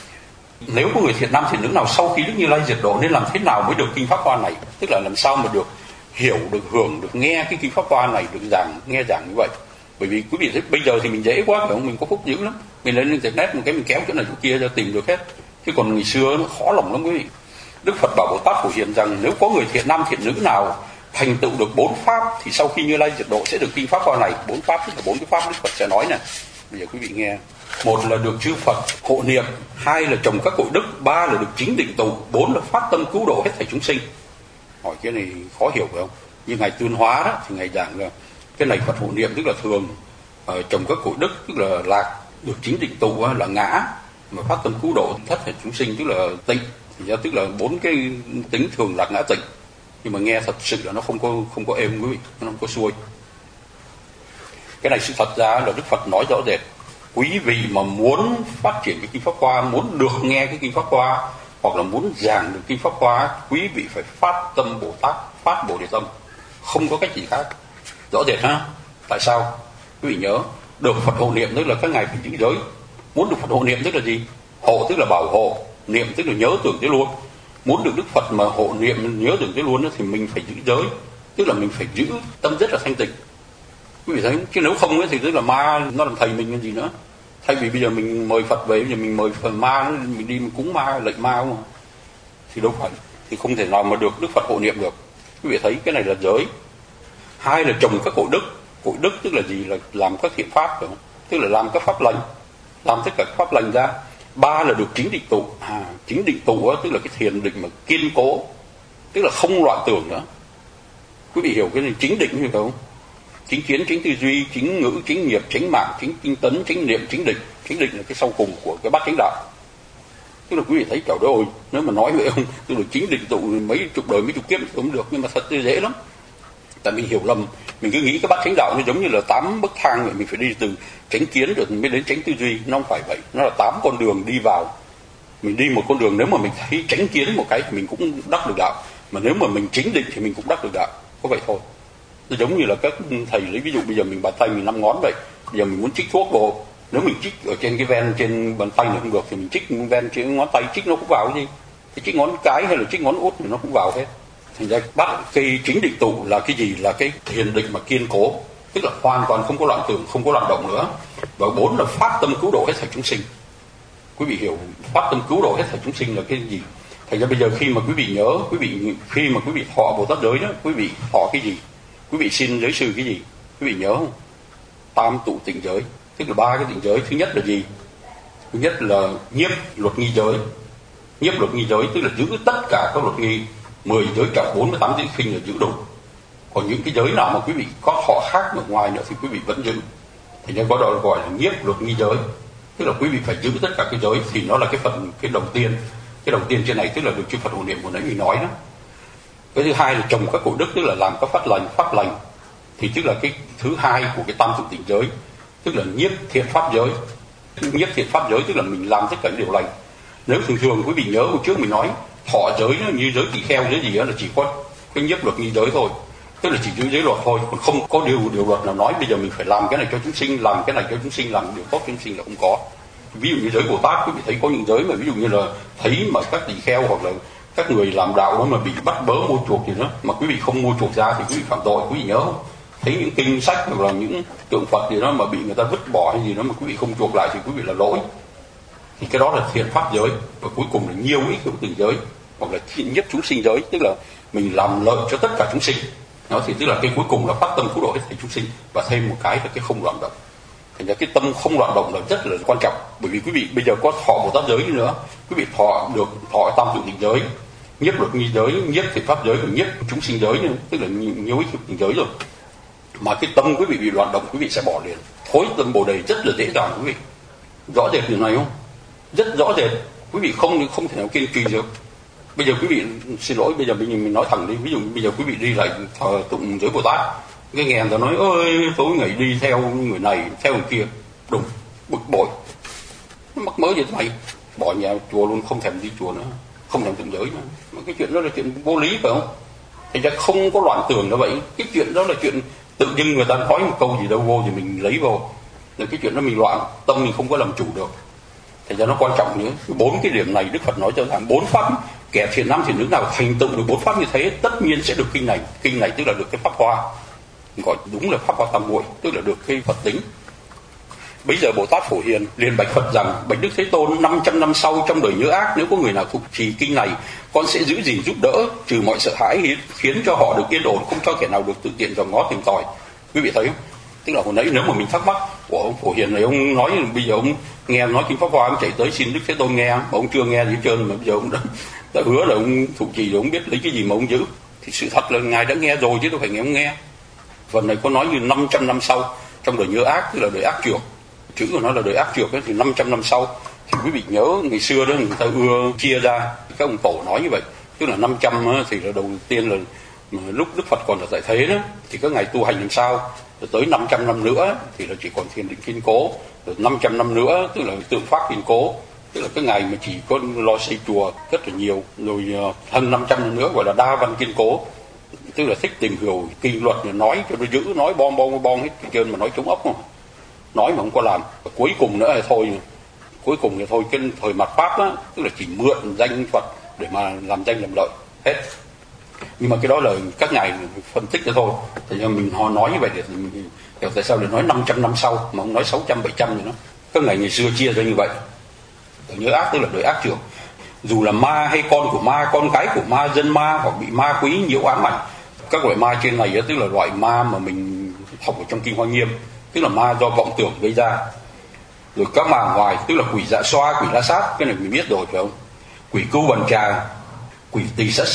A: Nếu có người thiện nam thiện nữ nào sau khi Đức Như Lai diệt độ nên làm thế nào mới được kinh Pháp Hoa này, tức là làm sao mà được hiểu, được hưởng, được nghe cái kinh Pháp Hoa này, được nghe giảng như vậy. Bởi vì quý vị thấy bây giờ thì mình dễ quá, phải không? Mình có phúc dữ lắm, mình lên internet một cái mình kéo chỗ này chỗ kia ra tìm được hết. Chứ còn ngày xưa nó khó lòng lắm quý vị. Đức Phật Bảo Bồ Tát phổ hiền rằng nếu có người thiện nam thiện nữ nào thành tựu được 4 pháp thì sau khi Như Lai diệt độ sẽ được kinh Pháp Hoa này. 4 pháp tức là 4 cái pháp Đức Phật sẽ nói này. Bây giờ quý vị nghe. 1 là được chư Phật hộ niệm, 2 là trồng các cội đức, 3 là được chính định tụ, 4 là phát tâm cứu độ hết thảy chúng sinh. Hỏi cái này khó hiểu phải không? Nhưng ngài Tuyên Hóa đó thì ngài giảng là cái này Phật hộ niệm tức là thường, trồng các cội đức tức là lạc, được chính định tụ là ngã, mà phát tâm cứu độ hết thảy chúng sinh tức là tịnh. Thì ra tức là 4 cái tính thường lạc ngã tịnh. Nhưng mà nghe thật sự là nó không có êm quý vị, nó không có xuôi. Cái này sự thật ra là Đức Phật nói rõ rệt. Quý vị mà muốn phát triển cái kinh Pháp Hoa, muốn được nghe cái kinh Pháp Hoa, hoặc là muốn giảng được kinh Pháp Hoa, quý vị phải phát tâm Bồ Tát, phát Bồ Đề tâm. không có cách gì khác. Rõ rệt ha. Tại sao? Quý vị nhớ, được Phật hộ niệm tức là các ngài phải giữ giới. Muốn được Phật hộ niệm tức là gì? Hộ tức là bảo hộ, niệm tức là nhớ tưởng tới luôn. Muốn được Đức Phật mà hộ niệm nhớ tưởng tới luôn đó, thì mình phải giữ giới, tức là mình phải giữ tâm rất là thanh tịnh. Quý vị thấy, chứ nếu không ấy, thì tức là ma nó làm thầy mình cái gì nữa. Thay vì bây giờ mình mời Phật về, bây giờ mình mời ma, mình đi mình cúng ma, lệnh ma không à? Thì đâu phải, thì không thể nào mà được Đức Phật hộ niệm được. Quý vị thấy cái này là giới. Hai là trồng các cội đức. Cội đức tức là gì? Là làm các thiện pháp, phải không? Tức là làm các pháp lành, làm tất cả các pháp lành ra. Ba là được chính định tụ. Chính định tụ đó, tức là cái thiền định mà kiên cố, tức là không loạn tưởng nữa. Quý vị hiểu cái này chính định như không? Chính kiến, chính tư duy, chính ngữ, chính nghiệp, chính mạng, chính tinh tấn, chính niệm, chính định. Chính định là cái sau cùng của cái bát chánh đạo. Tức là quý vị thấy trời đất ơi, nếu mà nói vậy không, tức là chính định tụ mấy chục đời mấy chục kiếp cũng được, nhưng mà thật là dễ lắm. Tại mình hiểu lầm, mình cứ nghĩ cái bát chánh đạo nó giống như là 8 bậc thang vậy, mình phải đi từ chánh kiến rồi mới đến chánh tư duy. Nó không phải vậy, nó là 8 con đường đi vào. Mình đi một con đường, nếu mà mình thấy chánh kiến một cái thì mình cũng đắc được đạo, mà nếu mà mình chính định thì mình cũng đắc được đạo, có vậy thôi. Nó giống như là các thầy lấy ví dụ bây giờ mình bàn tay mình 5 ngón vậy, bây giờ mình muốn chích thuốc vào, nếu mình chích ở trên cái ven trên bàn tay này không được thì mình chích ven trên ngón tay, chích nó cũng vào cái gì, thì chích ngón cái hay là chích ngón út thì nó cũng vào hết. Thành ra bắt cái chính định tụ là cái gì? Là cái thiền định mà kiên cố, tức là hoàn toàn không có loạn tưởng, không có loạn động nữa. Và 4 là phát tâm cứu độ hết thảy chúng sinh. Quý vị hiểu phát tâm cứu độ hết thảy chúng sinh là cái gì? Thành ra bây giờ khi mà quý vị nhớ, khi mà quý vị thọ Bồ Tát giới đó, quý vị thọ cái gì? Quý vị xin giới sư cái gì? Quý vị nhớ không? Tam tụ tịnh giới, tức là 3 cái tịnh giới. Thứ nhất là gì? Thứ nhất là nhiếp luật nghi giới. Nhiếp luật nghi giới tức là giữ tất cả các luật nghi, 10 giới trọng, 48 giới khinh là giữ đúng. Còn những cái giới nào mà quý vị có thọ khác ở ngoài nữa thì quý vị vẫn giữ. Thì nên có đó gọi là nhiếp luật nghi giới, tức là quý vị phải giữ tất cả cái giới. Thì nó là cái đầu tiên. Cái đầu tiên trên này tức là được chư Phật hộ niệm của nãy mình nói đó. Cái thứ hai là trồng các cội đức, tức là làm các pháp lành. Thì tức là cái thứ hai của cái tam tụ tịnh giới, tức là nhiếp thiện pháp giới. Nhiếp thiện pháp giới tức là mình làm tất cả những điều lành. Nếu thường quý vị nhớ hồi trước mình nói thọ giới nó như giới tỳ kheo giới gì đó là chỉ có cái nhiếp luật nghi giới thôi, tức là chỉ giữ giới luật thôi, còn không có điều luật nào nói bây giờ mình phải làm cái này cho chúng sinh, làm cái này cho chúng sinh, làm điều tốt cho chúng sinh là không có. Ví dụ như giới Bồ Tát, quý vị thấy có những giới mà ví dụ như là thấy mà các tỳ kheo hoặc là các người làm đạo đó mà bị bắt bớ mua chuộc gì đó, mà quý vị không mua chuộc ra thì quý vị phạm tội. Quý vị nhớ không? Thấy những kinh sách hoặc là những tượng Phật gì đó mà bị người ta vứt bỏ hay gì đó mà quý vị không chuộc lại thì quý vị là lỗi. Thì cái đó là thiện pháp giới. Và cuối cùng là nhiêu ích hữu tình giới, hoặc là nhất chúng sinh giới, tức là mình làm lợi cho tất cả chúng sinh. Đó thì tức là cái cuối cùng là phát tâm cứu độ hết thảy chúng sinh. Và thêm một cái là cái không loạn động. Thành ra cái tâm không loạn động là rất là quan trọng. Bởi vì quý vị bây giờ có thọ Bồ Tát giới nữa, quý vị thọ được thọ tam tụ tịnh giới, nhiếp luật nghi giới, nhiếp thiện pháp giới, và nhiếp chúng sinh giới nữa, tức là nhiều ích hữu tình giới rồi. Mà cái tâm quý vị bị loạn động, quý vị sẽ bỏ liền. Thối tâm Bồ Đề rất là dễ dàng quý vị. Rõ rệt điều này không? Rất rõ rệt. Quý vị không thể nào kiên trì được. Bây giờ quý vị xin lỗi, bây giờ mình nói thẳng đi, ví dụ bây giờ quý vị đi lại tụng giới Bồ Tát, cái nghe người ta nói ơi tối ngày đi theo người này theo người kia, đùng bực bội, mắc mớ gì thế mày, bỏ nhà chùa luôn, không thèm đi chùa nữa, không thèm tụng giới nữa. Mà cái chuyện đó là chuyện vô lý phải không? Thành ra không có loạn tưởng như vậy. Cái chuyện đó là chuyện tự dưng người ta nói một câu gì đâu vô thì mình lấy vô, là cái chuyện đó mình loạn, tâm mình không có làm chủ được. Thành ra nó quan trọng nữa. 4 cái điểm này Đức Phật nói cho rằng 4 pháp, kẻ thiện nam thiện nữ nào thành tựu được 4 pháp như thế tất nhiên sẽ được kinh này. Kinh này tức là được cái pháp hoa, gọi đúng là pháp hoa tam muội, tức là được cái Phật tính. Bây giờ Bồ Tát Phổ Hiền liền bạch Phật rằng: bạch Đức Thế Tôn, 500 năm sau trong đời nhớ ác, nếu có người nào thuộc trì kinh này, con sẽ giữ gìn giúp đỡ, trừ mọi sợ hãi, khiến cho họ được yên ổn, không cho kẻ nào được tự tiện dòm ngó tìm tòi. Quý vị thấy không? Tức là hồi nãy nếu mà mình thắc mắc của ông Phổ Hiền này, ông nói bây giờ ông nghe nói kinh pháp hoa, ông chạy tới xin Đức Thế Tôn nghe, mà ông chưa nghe gì hết trơn, mà bây giờ ông đã hứa là ông thụ trì rồi, ông biết lấy cái gì mà ông giữ. Thì sự thật là ngài đã nghe rồi chứ đâu phải ngài không nghe. Phần này có nói như 500 năm sau trong đời nhớ ác, tức là đời ác trược. Chữ của nó là đời ác trược ấy, thì 500 năm sau thì quý vị nhớ ngày xưa đó người ta ưa chia ra, các ông tổ nói như vậy, tức là 500 thì là đầu tiên là lúc Đức Phật còn là tại thế đó thì các ngài tu hành làm sao, rồi tới 500 năm nữa thì là chỉ còn thiền định kiên cố, rồi 500 năm nữa tức là tượng pháp kiên cố, tức là cái ngày mà chỉ có lo xây chùa rất là nhiều, rồi hơn 500 năm nữa gọi là đa văn kiên cố, tức là thích tìm hiểu kinh luật, nói cho nó giữ, nói bon hết trơn mà nói trống ốc không, nói mà không có làm. Và cuối cùng nữa là thôi, cái thời mạt Pháp á, tức là chỉ mượn danh Phật để mà làm danh làm lợi hết. Nhưng mà cái đó là các ngài phân tích cho thôi. Thì mình họ nói như vậy để mình hiểu tại sao để nói 500 năm sau mà không nói 600 700 gì đó. Các ngài ngày xưa chia ra như vậy. Nhớ ác tức là đời ác trưởng. Dù là ma hay con của ma, con gái của ma, dân ma hoặc bị ma quý nhiễu ám ảnh. Các loại ma trên này tức là loại ma mà mình học ở trong Kinh Hoa Nghiêm, tức là ma do vọng tưởng gây ra. Rồi các ma ngoài tức là quỷ dạ xoa, quỷ la sát, cái này mình biết rồi phải không? Quỷ cưu bần tràng, quỷ tỳ sát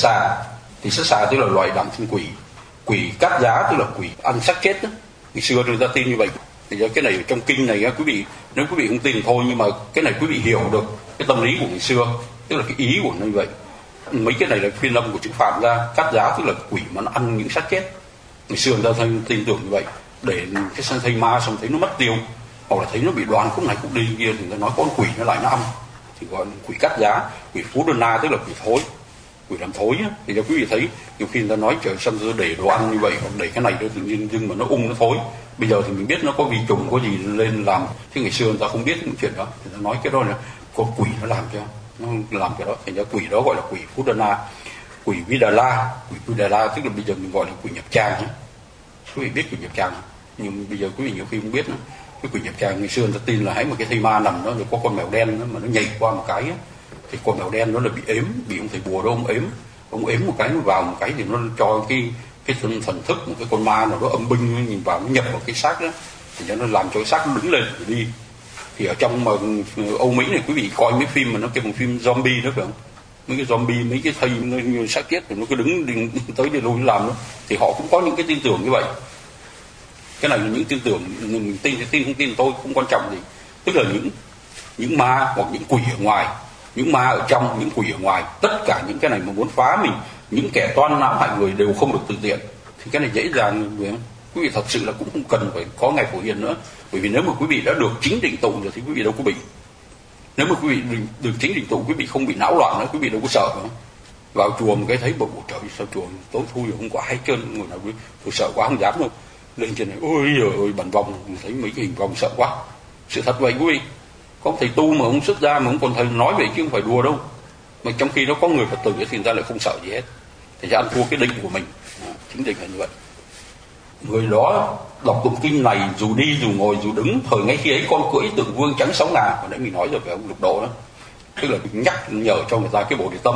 A: xà tức là loại đảm thân quỷ. Quỷ cát giá tức là quỷ ăn xác chết đó. Ngày xưa người ta tin như vậy. Thì cái này trong kinh này quý vị, nếu quý vị không tin thì thôi, nhưng mà cái này quý vị hiểu được cái tâm lý của ngày xưa, tức là cái ý của nó như vậy. Mấy cái này là phiên âm của chữ Phạm ra. Cát giá tức là quỷ mà nó ăn những xác chết. Ngày xưa người ta tin tưởng như vậy, để cái sang thây ma xong thấy nó mất tiêu, hoặc là thấy nó bị đoán khúc này khúc đi kia thì người ta nói con quỷ nó lại nó ăn, thì gọi là quỷ cát giá. Quỷ phú đơn na tức là quỷ thối, quỷ làm thối á. Thì cho quý vị thấy nhiều khi người ta nói trời xăm tôi để đồ ăn như vậy, hoặc để cái này đó tự nhiên nhưng mà nó nó thối. Bây giờ thì mình biết nó có vi trùng có gì lên làm, chứ ngày xưa người ta không biết những chuyện đó. Người ta nói cái đó là con quỷ nó làm cho, nó làm cái đó. Thành ra quỷ đó gọi là quỷ phú đơn na. Quỷ vi đà la, quỷ vi đà la tức là bây giờ mình gọi là quỷ nhập tràng nhé. Quý vị biết quỷ nhập tràng, nhưng bây giờ quý vị nhiều khi không biết nữa. Cái quỷ nhập tràng ngày xưa người ta tin là hãy một cái thây ma nằm đó rồi có con mèo đen đó, mà nó nhảy qua một cái á, thì con mèo đen đó là bị ông thầy bùa đó ông ếm một cái, nó vào một cái thì nó cho cái thần thức một cái con ma nào đó âm binh nó nhìn vào, nó nhập vào cái xác đó, thì nó làm cho cái xác nó đứng lên để đi. Thì ở trong mà Âu Mỹ này quý vị coi mấy phim mà nó kêu một phim zombie đó phải không? Mấy cái zombie, mấy cái thây như xác chết thì nó cứ đứng đi, tới đi lui làm đó, thì họ cũng có những cái tin tưởng như vậy. Cái này là những tin tưởng, mình tin thì tin không tin tôi không quan trọng gì. Tức là những ma hoặc những quỷ ở ngoài, những ma ở trong, những quỷ ở ngoài, tất cả những cái này mà muốn phá mình, những kẻ toan não hại người đều không được tự tiện. Thì cái này dễ dàng, phải không? Quý vị thật sự là cũng không cần phải có ngày phổ hiền nữa, bởi vì nếu mà quý vị đã được chính định tụ rồi thì quý vị đâu có bị. Nếu mà quý vị được chính định tụ, quý vị không bị não loạn nữa, quý vị đâu có sợ nữa. Vào chùa một cái thấy bộ trời sao chùa tối thui rồi không có ai trơn, người nào tôi sợ quá không dám đâu. Lên trên này ôi giời ơi bần vòng, thấy mấy cái hình vòng sợ quá. Sự thật vậy quý vị, có thầy tu mà không xuất ra mà không còn thầy nói vậy chứ không phải đùa đâu. Mà trong khi đó có người Phật tử thì người ta lại không sợ gì hết. Thì ra ăn thua cái định của mình. Chính định là như vậy. Người đó đọc tụng kinh này dù đi dù ngồi dù đứng, thời ngay khi ấy con cưỡi tượng vương trắng 6 ngà. Hồi nãy mình nói rồi phải ông Lục Độ đó. Tức là mình nhắc nhở cho người ta cái Bồ Đề Tâm.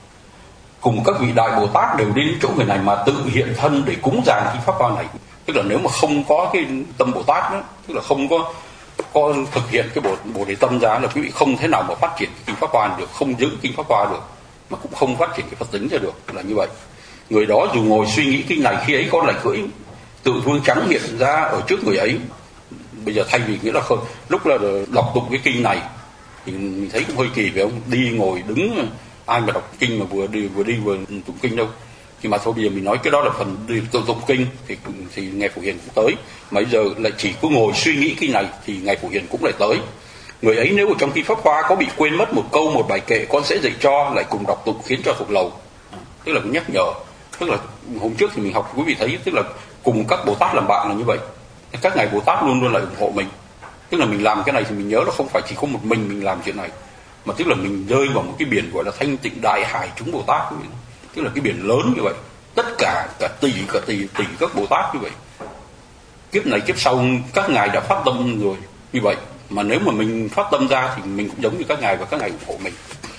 A: Cùng các vị đại Bồ Tát đều đến chỗ người này mà tự hiện thân để cúng dường cái pháp hoa này. Tức là nếu mà không có cái tâm Bồ Tát đó, tức là không có thực hiện cái Bồ Đề Tâm ra, là quý vị không thể nào mà phát triển kinh pháp hoa được, không giữ kinh pháp hoa được, mà cũng không phát triển cái Phật tính ra được, là như vậy. Người đó dù ngồi suy nghĩ kinh này, khi ấy con lại cưỡi tượng vương trắng hiện ra ở trước người ấy. Bây giờ thay vì nghĩa là không, lúc là đọc tụng cái kinh này thì mình thấy cũng hơi kỳ phải không? Đi ngồi đứng ai mà đọc kinh mà vừa đi vừa tụng kinh đâu. Nhưng mà thôi bây giờ mình nói cái đó là phần đi tụng kinh thì ngày phổ hiền cũng tới. Mà bây giờ lại chỉ có ngồi suy nghĩ kinh này thì ngày phổ hiền cũng lại tới. Người ấy nếu ở trong kinh pháp hoa có bị quên mất một câu một bài kệ, con sẽ dạy cho, lại cùng đọc tụng khiến cho thuộc lầu. Tức là nhắc nhở. Tức là hôm trước thì mình học quý vị thấy, tức là cùng các Bồ Tát làm bạn là như vậy. Các ngài Bồ Tát luôn luôn lại ủng hộ mình. Tức là mình làm cái này thì mình nhớ là không phải chỉ có một mình làm chuyện này, mà tức là mình rơi vào một cái biển gọi là thanh tịnh đại hải chúng Bồ Tát. Tức là cái biển lớn như vậy, tất cả tỷ các Bồ Tát như vậy. Kiếp này kiếp sau các ngài đã phát tâm rồi như vậy, mà nếu mà mình phát tâm ra thì mình cũng giống như các ngài và các ngài ủng hộ mình.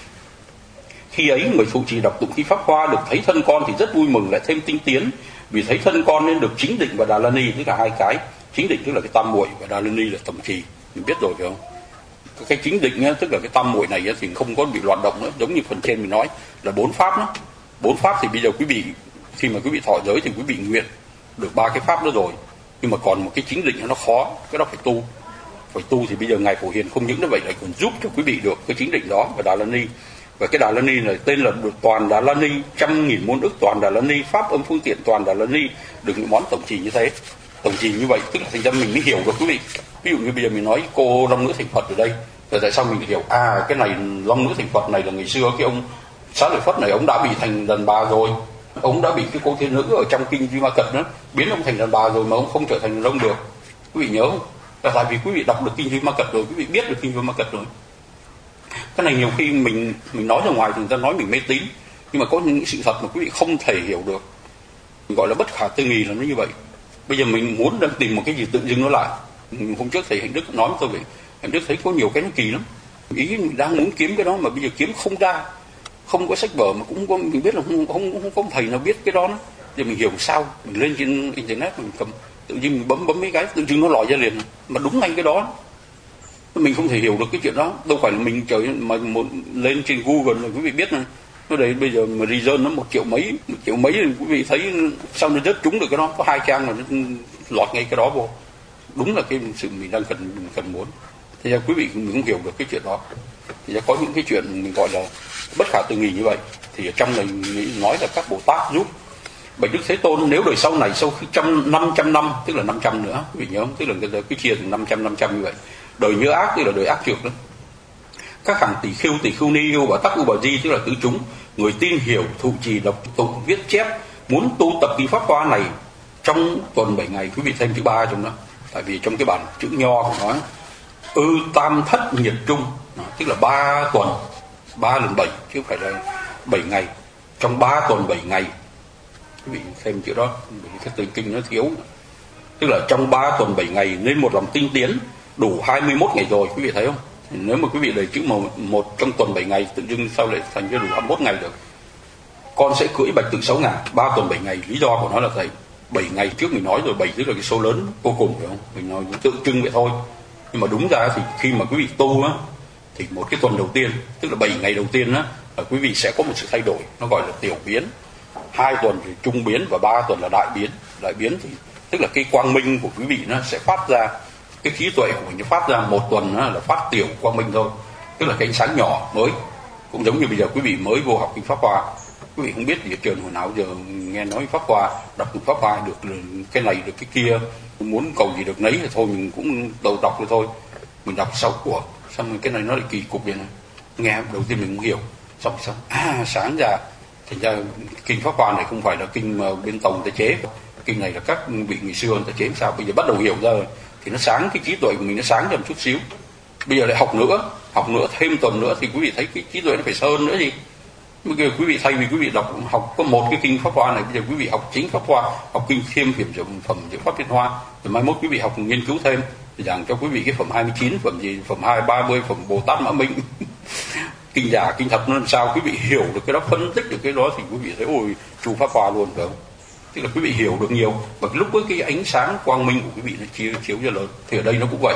A: Khi ấy người phụ trì đọc tụng kinh pháp hoa được thấy thân con thì rất vui mừng, lại thêm tinh tiến, vì thấy thân con nên được chính định và Đà La Ni, tức là hai cái. Chính định tức là cái tam muội và Đà La Ni là tầm trì, mình biết rồi phải không? Cái chính định nhá, tức là cái tam muội này thì không có bị loạn động nữa, giống như phần trên mình nói là 4 pháp đó. 4 pháp thì bây giờ quý vị khi mà quý vị thọ giới thì quý vị nguyện được 3 cái pháp đó rồi, nhưng mà còn một cái chính định nó khó, cái đó phải tu thì bây giờ ngài phổ hiền không những như vậy lại còn giúp cho quý vị được cái chính định đó và Đà La Ni. Và cái Đà La Ni này tên là toàn Đà La Ni, 100.000 môn ức toàn Đà La Ni, pháp âm phương tiện toàn Đà La Ni, được những món tổng trì như thế. Tổng trì như vậy tức là thành ra mình mới hiểu được quý vị. Ví dụ như bây giờ mình nói cô long nữ thành Phật ở đây, rồi tại sao mình hiểu cái này long nữ thành Phật này là ngày xưa cái ông Xá Lợi Phất này ông đã bị thành đàn bà rồi, Ông đã bị cái cô thiên nữ ở trong kinh Duy Ma Cật đó biến ông thành đàn bà rồi mà ông không trở thành đàn ông được. Quý vị nhớ không? Là tại vì quý vị đọc được kinh Duy Ma Cật rồi, quý vị biết được kinh Duy Ma Cật rồi. Cái này nhiều khi mình nói ra ngoài thì người ta nói mình mê tín, nhưng mà có những sự thật mà quý vị không thể hiểu được, mình gọi là bất khả tư nghị là nó như vậy. Bây giờ mình muốn đang tìm một cái gì tự dưng nó lại. Hôm trước thầy Hạnh Đức cũng nói với tôi vậy, Hạnh Đức thấy có nhiều cái nó kỳ lắm, ý mình đang muốn kiếm cái đó mà bây giờ kiếm không ra, không có sách vở mà cũng có, mình biết là không có thầy nào biết cái đó nữa. Giờ mình hiểu sao, mình lên trên internet mình cầm tự nhiên mình bấm mấy cái tự nhiên nó lòi ra liền, mà đúng ngay cái đó. Mình không thể hiểu được cái chuyện đó, đâu phải là mình trời mà lên trên Google là quý vị biết này, nó đấy bây giờ mà region nó 1 triệu mấy thì quý vị thấy sao nó rớt trúng được cái đó, có 2 trang là nó lọt ngay cái đó vô. Đúng là cái sự mình đang cần muốn. Thế ra quý vị mình không hiểu được cái chuyện đó. Thì có những cái chuyện mình gọi là bất khả tư nghị như vậy, thì ở trong này nói là các Bồ Tát giúp Bạch Đức Thế Tôn nếu đời sau này sau khi 500 năm, tức là 500 nữa, quý vị nhớ không? Tức là cứ chia thành 500 như vậy. Đời nhớ ác tức là đời ác trược đó. Các hàng tỷ khưu ni yêu và tắc u bà di tức là tứ chúng, người tin hiểu thụ trì đọc tụng viết chép muốn tu tập kinh pháp hoa này trong tuần 7 ngày. Quý vị thêm chữ 3 trong đó, tại vì trong cái bản chữ nho của nó tam thất nhiệt trung, tức là 3 tuần, 3 lần 7 chứ không phải là 7 ngày, trong 3 tuần 7 ngày. Quý vị thêm chữ đó, cái từ kinh nó thiếu, tức là trong 3 tuần 7 ngày nên một lòng tinh tiến, đủ 21 ngày rồi. Quý vị thấy không? Nếu mà quý vị đầy chữ một trong tuần 7 ngày, tự dưng sao lại thành cho đủ 21 ngày được? Con sẽ cưỡi bạch tự 6 ngàn, 3 tuần 7 ngày. Lý do của nó là thầy 7 ngày trước mình nói rồi, 7 tức là cái số lớn vô cùng, phải không? Mình nói tượng trưng vậy thôi. Nhưng mà đúng ra thì khi mà quý vị tu á, thì một cái tuần đầu tiên, tức là 7 ngày đầu tiên á, là quý vị sẽ có một sự thay đổi, nó gọi là tiểu biến. 2 tuần thì trung biến và 3 tuần là đại biến. Đại biến thì tức là cái quang minh của quý vị nó sẽ phát ra, cái trí tuệ của mình nó phát ra. 1 tuần là phát tiểu quang minh thôi, tức là cái ánh sáng nhỏ mới. Cũng giống như bây giờ quý vị mới vô học kinh Pháp Hoa, quý vị không biết gì ở trường hồi nào giờ nghe nói Pháp Hoa, đọc kinh Pháp Hoa được cái này được cái kia, muốn cầu gì được nấy thì thôi mình cũng đầu đọc rồi thôi. Mình đọc sau của xong rồi cái này nó lại kỳ cục vậy này, nghe đầu tiên mình không hiểu, xong sáng ra thành ra kinh Pháp Hoa này không phải là kinh mà bên Tông ta chế, kinh này là các vị ngày xưa người ta chế sao, bây giờ bắt đầu hiểu ra rồi thì nó sáng, cái trí tuệ của mình nó sáng ra một chút xíu. Bây giờ lại học nữa thêm tuần nữa thì quý vị thấy cái trí tuệ nó phải hơn nữa gì. Bây giờ quý vị thay vì quý vị học có một cái kinh Pháp Hoa này, bây giờ quý vị học chính Pháp Hoa, học kinh Thiêm Hiểm Phẩm Diệu Pháp Liên Hoa, rồi mai mốt quý vị học nghiên cứu thêm thì giảng cho quý vị cái phẩm 29, phẩm gì, phẩm 230, phẩm Bồ Tát Mã Minh kinh giả kinh thật nó làm sao. Quý vị hiểu được cái đó, phân tích được cái đó thì quý vị thấy ôi chu Pháp Hoa luôn, phải không? Tức là quý vị hiểu được nhiều, và lúc với cái ánh sáng quang minh của quý vị nó chiếu ra lớn. Thì ở đây nó cũng vậy,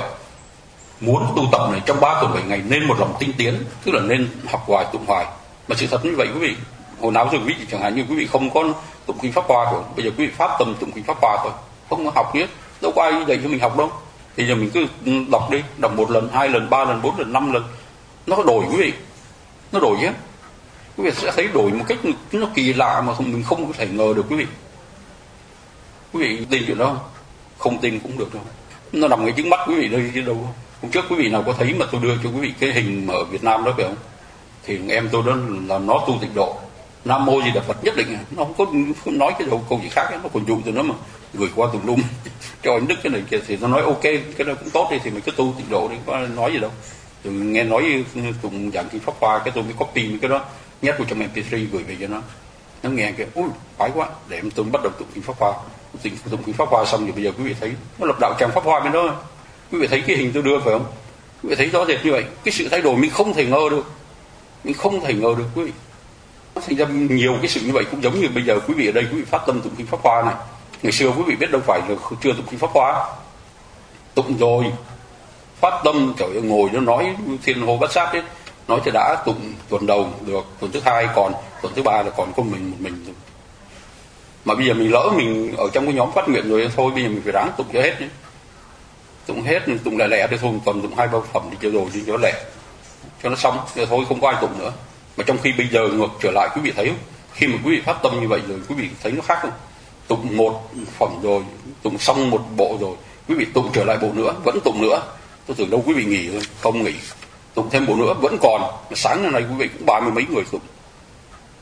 A: muốn tu tập này trong 3 tuần 7 ngày nên một lòng tinh tiến, tức là nên học hoài tụng hoài. Mà sự thật như vậy quý vị, hồi nào giờ quý vị chẳng hạn như quý vị không có tụng kinh Pháp Hoa rồi, bây giờ quý vị phát tâm tụng kinh Pháp Hoa thôi, không có học nữa, đâu có ai dạy cho mình học đâu. Thì giờ mình cứ đọc đi, đọc 1 lần, 2 lần, 3 lần, 4 lần, 5 lần, nó đổi quý vị, nó đổi chứ. Quý vị sẽ thấy đổi một cách nó kỳ lạ mà mình không có thể ngờ được quý vị. Quý vị tin chuyện đó không? Không tin cũng được đâu, nó nằm ngay trước mắt quý vị đây chứ đâu. Hôm trước quý vị nào có thấy mà tôi đưa cho quý vị cái hình mà ở Việt Nam đó phải không? Thì em tôi đó là nó tu tịnh độ, Nam Mô Di Đà Phật nhất định, nó không có nói cái câu gì khác ấy. Nó còn dụ từ nó mà gửi qua tùm lum cho anh Đức cái này kia, thì nó nói ok cái đó cũng tốt đi, thì mình cứ tu tịnh độ đi, có nói gì đâu. Rồi nghe nói tụng giảng kinh Pháp Hoa, cái tôi mới copy cái đó nhét vào trong MP3 gửi về cho nó nghe cái ui khoái quá, để em tôi bắt đầu tụng kinh Pháp Hoa. Tụng kinh Pháp Hoa xong rồi bây giờ quý vị thấy nó lập đạo tràng Pháp Hoa bên đó, quý vị thấy cái hình tôi đưa phải không? Quý vị thấy rõ rệt như vậy, cái sự thay đổi mình không thể ngờ được, mình không thể ngờ được quý vị. Thành ra nhiều cái sự như vậy cũng giống như bây giờ quý vị ở đây quý vị phát tâm tụng kinh Pháp Hoa này. Ngày xưa quý vị biết đâu phải là chưa tụng kinh Pháp Hoa, tụng rồi phát tâm trời ơi, ngồi nó nói thiên hô bát sát ấy, nói cho đã tụng tuần đầu được, tuần thứ 2 còn, tuần thứ 3 là còn có mình một mình. Mà bây giờ mình lỡ mình ở trong cái nhóm phát nguyện rồi thôi, bây giờ mình phải ráng tụng cho hết nhé. Tụng hết, tụng lẻ lẻ thì thôi, tuần tụng 2-3 phẩm đi cho rồi, đi cho lẻ cho nó xong, rồi thôi không có ai tụng nữa. Mà trong khi bây giờ ngược trở lại quý vị thấy không? Khi mà quý vị phát tâm như vậy rồi quý vị thấy nó khác không? Tụng 1 phẩm rồi, tụng xong 1 bộ rồi, quý vị tụng trở lại bộ nữa, vẫn tụng nữa. Tôi tưởng đâu quý vị nghỉ thôi, không nghỉ, tụng thêm bộ nữa vẫn còn. Sáng hôm nay quý vị cũng 30 mấy người tụng.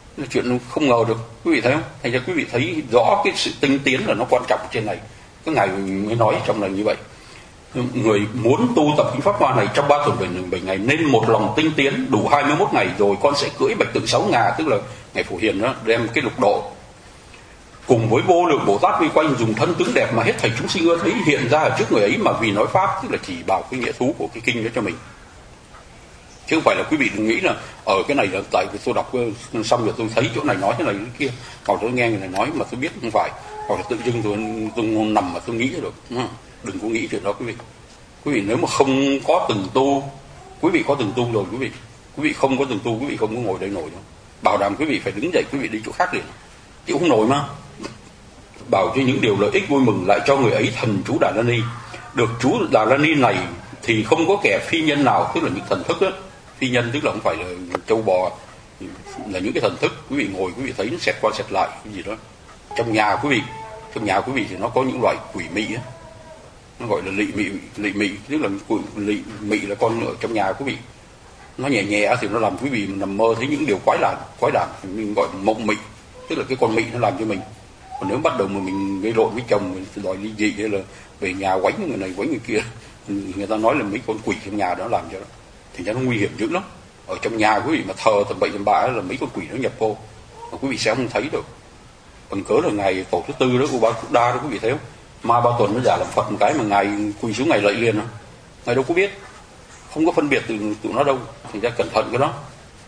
A: là chuyện không ngờ được, quý vị thấy không? Thành ra quý vị thấy rõ cái sự tinh tiến là nó quan trọng trên này. Cái Ngài mới nói trong này như vậy. Người muốn tu tập kinh Pháp Hoa này trong 3 tuần 7 ngày nên một lòng tinh tiến đủ 21 ngày rồi con sẽ cưỡi bạch tượng 6 ngà, tức là Ngài Phổ Hiền đó, đem cái lục độ cùng với vô lượng Bồ Tát vây quanh, dùng thân tướng đẹp mà hết thảy chúng sinh ưa thấy hiện ra ở trước người ấy, mà vì nói pháp, tức là chỉ bảo cái nghĩa thú của cái kinh đó cho mình. Chứ không phải là quý vị đừng nghĩ là ở cái này là tại vì tôi đọc xong rồi tôi thấy chỗ này nói thế này thế kia, hoặc tôi nghe người này nói mà tôi biết không phải, hoặc là tự dưng tôi nằm mà tôi nghĩ được. Đừng có nghĩ chuyện đó quý vị. Quý vị nếu mà không có từng tu, quý vị có từng tu rồi quý vị không có từng tu, quý vị không có ngồi đây nổi đâu. Bảo đảm quý vị phải đứng dậy, quý vị đi chỗ khác liền, chứ không nổi mà. Bảo cho những điều lợi ích vui mừng lại cho người ấy thần chú Đà La Ni. Được chú Đà La Ni này thì không có kẻ phi nhân nào, tức là những thần thức đó. Phi nhân tức là không phải là châu bò, là những cái thần thức. Quý vị ngồi quý vị thấy nó xẹt qua xẹt lại cái gì đó. Trong nhà quý vị thì nó có những loại quỷ mị á, nó gọi là lị mị, tức là lị mị là con ở trong nhà quý vị. Nó nhẹ nhẹ thì nó làm quý vị nằm mơ thấy những điều quái đản, mình gọi mộng mị, tức là cái con mị nó làm cho mình. Còn nếu bắt đầu mà mình gây lộn với chồng, mình đòi ly dị hay là về nhà quánh người này quánh người kia, người ta nói là mấy con quỷ trong nhà đó làm cho đó, thì nó nguy hiểm dữ lắm. Ở trong nhà quý vị mà thờ tầm bậy tầm bạ là mấy con quỷ nó nhập vô, mà quý vị sẽ không thấy được. Bằng cớ là ngày tổ thứ tư đó, Uba đó quý vị thấy không? Ma Ba Tuần nó giả làm Phật một cái mà ngài quỳ xuống ngài lạy liền đó. Ngài đâu có biết, không có phân biệt từ tụi nó đâu, thì ra cẩn thận cái đó.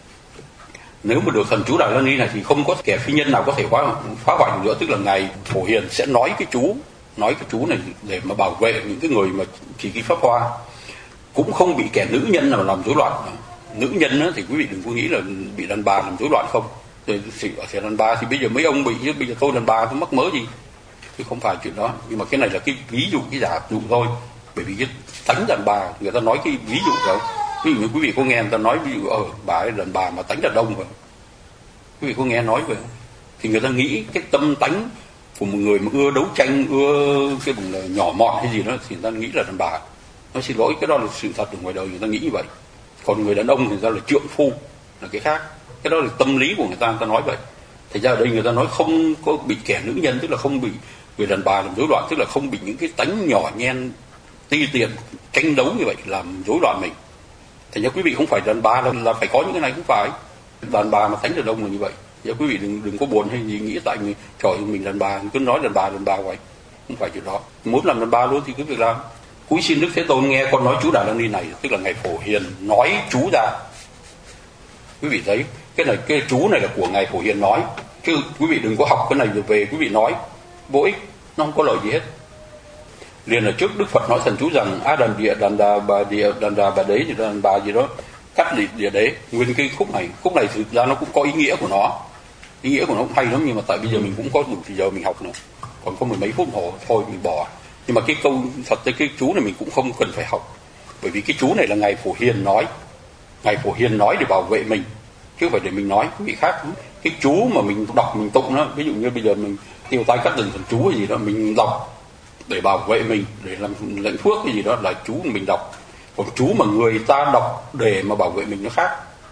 A: Nếu mà được thần chú Đà La Ni này thì không có kẻ phi nhân nào có thể phá hoại được nữa, tức là ngài Phổ Hiền sẽ nói cái chú này để mà bảo vệ những cái người mà trì kinh Pháp Hoa, cũng không bị kẻ nữ nhân nào làm rối loạn. Nữ nhân đó, thì quý vị đừng có nghĩ là bị đàn bà làm rối loạn không. Rồi ở đàn bà thì bây giờ mấy ông bị, chứ bây giờ tôi đàn bà tôi mắc mớ gì, chứ không phải chuyện đó. Nhưng mà cái này là cái ví dụ, cái giả dụ thôi, bởi vì cái tánh đàn bà người ta nói cái ví dụ đó. Ví dụ như quý vị có nghe người ta nói ví dụ bà ấy đàn bà mà tánh đàn ông vậy, quý vị có nghe nói vậy không? Thì người ta nghĩ cái tâm tánh của một người mà ưa đấu tranh, ưa cái bằng nhỏ mọn hay gì đó, thì người ta nghĩ là đàn bà. Nói xin lỗi, cái đó là sự thật ở ngoài đời người ta nghĩ như vậy. Còn người đàn ông thì người ta là trượng phu, là cái khác. Cái đó là tâm lý của người ta nói vậy. Thành ra ở đây người ta nói không có bị kẻ nữ nhân, tức là không bị người đàn bà làm rối loạn, tức là không bị những cái tánh nhỏ nhen ti tiện tranh đấu như vậy làm rối loạn mình. Thành ra quý vị không phải đàn bà là phải có những cái này, không phải. Đàn bà mà tánh đàn ông là như vậy. Thành ra quý vị đừng có buồn hay gì nghĩ tại mình trời mình đàn bà, cứ nói đàn bà vậy. Không phải chuyện đó. Muốn làm đàn bà luôn thì cứ việc làm. Cúi xin Đức Thế Tôn nghe con nói chú Đà La Ni này, tức là ngài Phổ Hiền nói chú ra. Quý vị thấy cái chú này là của ngài Phổ Hiền nói, chứ quý vị đừng có học cái này rồi về quý vị nói vô ích, nó không có lợi gì hết. Liền ở trước Đức Phật nói thần chú rằng a đàn địa đàn đà bà đế thì đàn bà gì đó cắt địa đế. Nguyên cái khúc này thực ra nó cũng có ý nghĩa của nó cũng hay lắm, nhưng mà tại bây giờ mình cũng có đủ thì giờ mình học nữa, còn có mười mấy phút hồ thôi mình bỏ. Nhưng mà cái câu thật tới cái chú này mình cũng không cần phải học, bởi vì cái chú này là ngài Phổ Hiền nói để bảo vệ mình, chứ không phải để mình nói quý vị khác. Cái chú mà mình đọc mình tụng đó, ví dụ như bây giờ mình tiêu tai cắt dần thần chú hay gì đó mình đọc để bảo vệ mình, để làm lệnh phước cái gì đó là chú mình đọc. Còn chú mà người ta đọc để mà bảo vệ mình nó khác.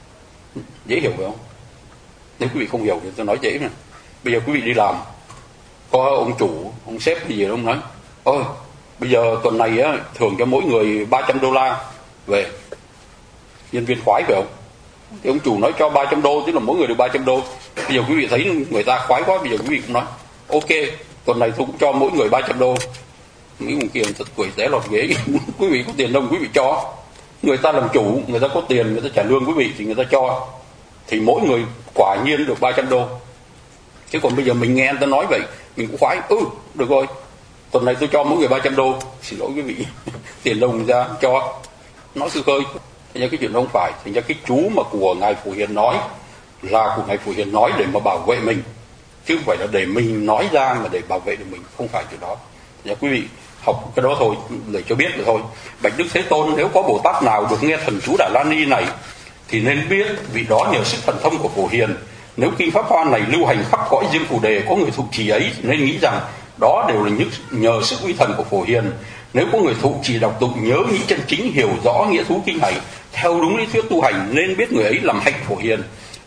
A: Dễ hiểu phải không? Nếu quý vị không hiểu thì tôi nói dễ nè. Bây giờ quý vị đi làm, có ông chủ, ông sếp cái gì đó, ông nói ôi bây giờ tuần này á thưởng cho mỗi người $300 về, nhân viên khoái phải không? Thì ông chủ nói cho $300, tức là mỗi người được $300. Bây giờ quý vị thấy người ta khoái quá, bây giờ quý vị cũng nói ok, tuần này tôi cũng cho mỗi người $300. Mấy người kia thật cười té lọt ghế. Quý vị có tiền đâu quý vị cho. Người ta làm chủ, người ta có tiền, người ta trả lương quý vị thì người ta cho, thì mỗi người quả nhiên được $300. Chứ còn bây giờ mình nghe người ta nói vậy mình cũng khoái, được rồi, tuần này tôi cho mỗi người $300. Xin lỗi quý vị, tiền đâu người ta cho, nói khơi khơi. Thành ra cái chuyện đó không phải. Thành ra cái chú mà của ngài Phổ Hiền nói là của ngài Phổ Hiền nói để mà bảo vệ mình, chứ không phải là để mình nói ra mà để bảo vệ được mình, không phải chuyện đó. Thành ra quý vị học cái đó thôi để cho biết được thôi. Bạch Đức Thế Tôn, nếu có Bồ Tát nào được nghe thần chú Đà La Ni này thì nên biết vị đó nhờ sức thần thông của Phổ Hiền. Nếu kinh Pháp Hoa này lưu hành khắp cõi Diêm Phù Đề có người thụ trì ấy thì nên nghĩ rằng đó đều là nhờ sức uy thần của Phổ Hiền. Nếu có người thụ trì đọc tụng nhớ nghĩ chân chính hiểu rõ nghĩa thú kinh này theo đúng lý thuyết tu hành, nên biết người ấy làm hạnh Phổ Hiền.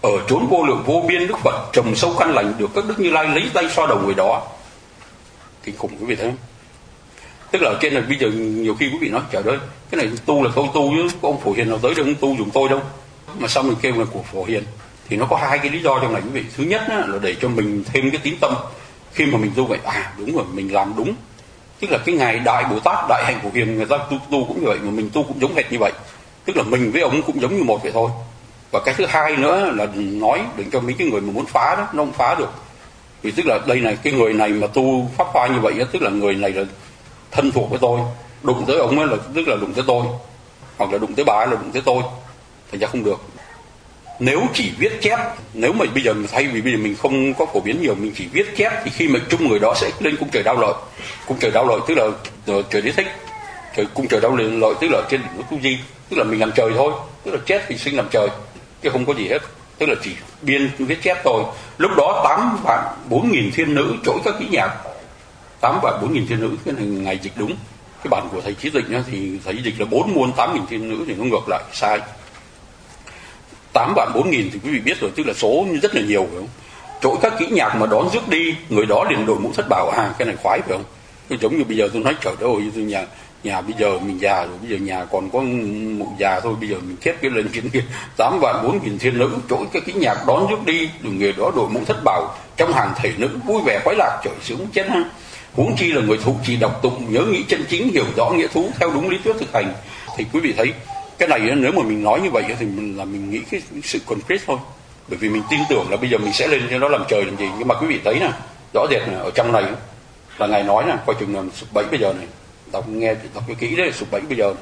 A: Ở chốn vô lượng vô biên, Đức Phật trồng sâu căn lành, được các Đức Như Lai lấy tay xoa đầu người đó. Kinh khủng quý vị thấy không? Tức là trên này bây giờ nhiều khi quý vị nói trời ơi, cái này tu là tôi tu chứ có ông Phổ Hiền nào tới đâu tu dùng tôi đâu. Mà xong mình kêu là của Phổ Hiền. Thì nó có hai cái lý do trong này quý vị. Thứ nhất là để cho mình thêm cái tín tâm. Khi mà mình tu vậy, đúng rồi, mình làm đúng. Tức là cái ngài Đại Bồ Tát, Đại Hạnh Phổ Hiền, người ta tu cũng như vậy, mà mình tu cũng giống hệt như vậy. Tức là mình với ông cũng giống như một vậy thôi. Và cái thứ hai nữa là nói để cho mấy cái người mà muốn phá đó, nó không phá được. Vì tức là đây này, cái người này mà tu pháp hoa như vậy, tức là người này là thân thuộc với tôi. Đụng tới ông ấy là tức là đụng tới tôi. Hoặc là đụng tới bà là đụng tới tôi. Thành ra không được. Nếu chỉ viết chép, nếu mà bây giờ thay vì bây giờ mình không có phổ biến nhiều, mình chỉ viết chép, thì khi mà chung người đó sẽ lên cung trời Đao Lợi. Cung trời Đao Lợi tức là trời Đế Thích. Cung trời Đao Lợi tức là trên đỉnh núi Tu Di, tức là mình làm trời thôi, tức là chết thì sinh làm trời, chứ không có gì hết. Tức là chỉ biên viết chép thôi. Lúc đó 8.400.000 thiên nữ trỗi các kỹ nhạc. 8.400.000 thiên nữ, cái này ngày dịch đúng. Cái bản của thầy Trí Dịch thì thầy dịch là 4 muôn 8.000 thiên nữ, thì nó ngược lại sai. 8.400.000 thì quý vị biết rồi, tức là số rất là nhiều, phải không? Trỗi các kỹ nhạc mà đón rước đi, người đó liền đội mũ thất bảo. Cái này khoái phải không? Cái giống như bây giờ tôi nói trời ơi, nhà bây giờ mình già rồi, bây giờ nhà còn có mụ già thôi, bây giờ mình chết cái lên trên kia 8.400.000 thiên nữ trỗi các kỹ nhạc đón rước đi, người đó đội mũ thất bảo, trong hàng thể nữ vui vẻ khoái lạc, trời sướng chết ha. Huống chi là người thụ trì đọc tụng, nhớ nghĩ chân chính, hiểu rõ nghĩa thú theo đúng lý thuyết thực hành. Thì quý vị thấy cái này nếu mà mình nói như vậy thì mình nghĩ cái sự conflict thôi. Bởi vì mình tin tưởng là bây giờ mình sẽ lên cho nó làm trời làm gì. Nhưng mà quý vị thấy nè, rõ rệt là ở trong này là ngài nói nè, coi chừng là sụp bẫy bây giờ này, đọc cái kỹ đấy, sụp bẫy bây giờ.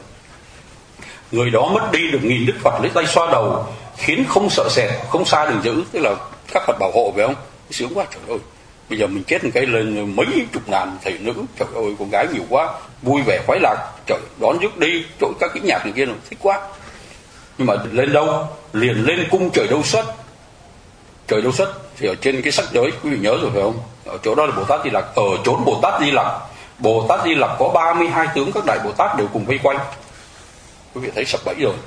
A: Người đó mất đi được 1000 Đức Phật lấy tay xoa đầu, khiến không sợ sệt, không xa đường giữ. Tức là các Phật bảo hộ phải không? Sướng quá trời ơi. Bây giờ mình chết một cái lên mấy chục ngàn thầy nữ, trời ơi con gái nhiều quá, vui vẻ khoái lạc, trời đón rước đi, trỗi các cái nhạc này kia, thích quá. Nhưng mà lên đâu? Liền lên cung trời Đâu Xuất. Trời Đâu Xuất thì ở trên cái sắc giới, quý vị nhớ rồi phải không? Ở chỗ đó là Bồ Tát Di Lặc. Ở chốn Bồ Tát Di Lặc, Bồ Tát Di Lặc có 32 tướng các đại Bồ Tát đều cùng vây quanh. Quý vị thấy sập bẫy rồi.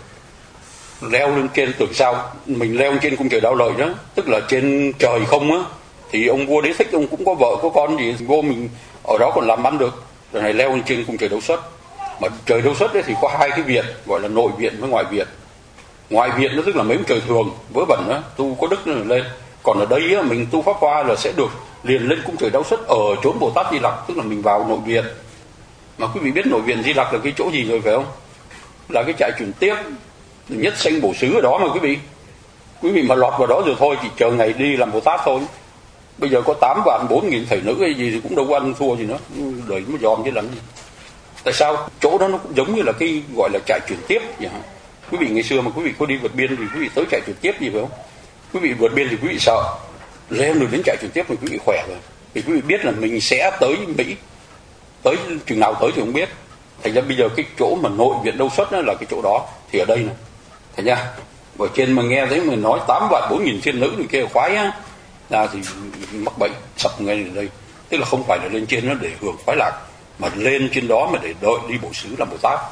A: Leo lên trên tưởng sao? Mình leo lên trên cung trời Đao Lợi đó, tức là trên trời không á. Thì ông vua Đế Thích ông cũng có vợ có con gì, vô mình ở đó còn làm ăn được. Rồi này leo lên trên cung trời Đâu Xuất. Mà trời Đâu Xuất ấy thì có hai cái viện, gọi là nội viện với ngoại viện. Ngoại viện nó tức là mấy trời thường vớ vẩn đó, tu có đức nó lên. Còn ở đây á, mình tu pháp hoa là sẽ được liền lên cung trời Đâu Xuất ở chốn Bồ Tát Di Lặc, tức là mình vào nội viện. Mà quý vị biết nội viện Di Lặc là cái chỗ gì rồi phải không? Là cái trại chuyển tiếp nhất sanh bổ xứ ở đó mà quý vị mà lọt vào đó rồi thôi, chỉ chờ ngày đi làm Bồ Tát thôi. Bây giờ có 8.400.000 thầy nữ hay gì thì cũng đâu có ăn thua gì nữa, đời mới dòm chứ làm gì. Tại sao? Chỗ đó nó cũng giống như là cái gọi là trại chuyển tiếp vậy hả? Quý vị ngày xưa mà quý vị có đi vượt biên thì quý vị tới trại chuyển tiếp gì phải không? Quý vị vượt biên thì quý vị sợ, lên được đến trại chuyển tiếp thì quý vị khỏe rồi. Vì quý vị biết là mình sẽ tới Mỹ, tới chừng nào tới thì không biết. Thành ra bây giờ cái chỗ mà nội viện Đâu Xuất là cái chỗ đó, thì ở đây nè. Thành ra ở trên mà nghe thấy mình nói 8.400.000 thiên nữ thì kia khoái á, ra thì mắc bệnh sập ngay ở đây. Tức là không phải là lên trên nó để hưởng khoái lạc, mà lên trên đó mà để đợi đi bổ xứ làm Bồ Tát.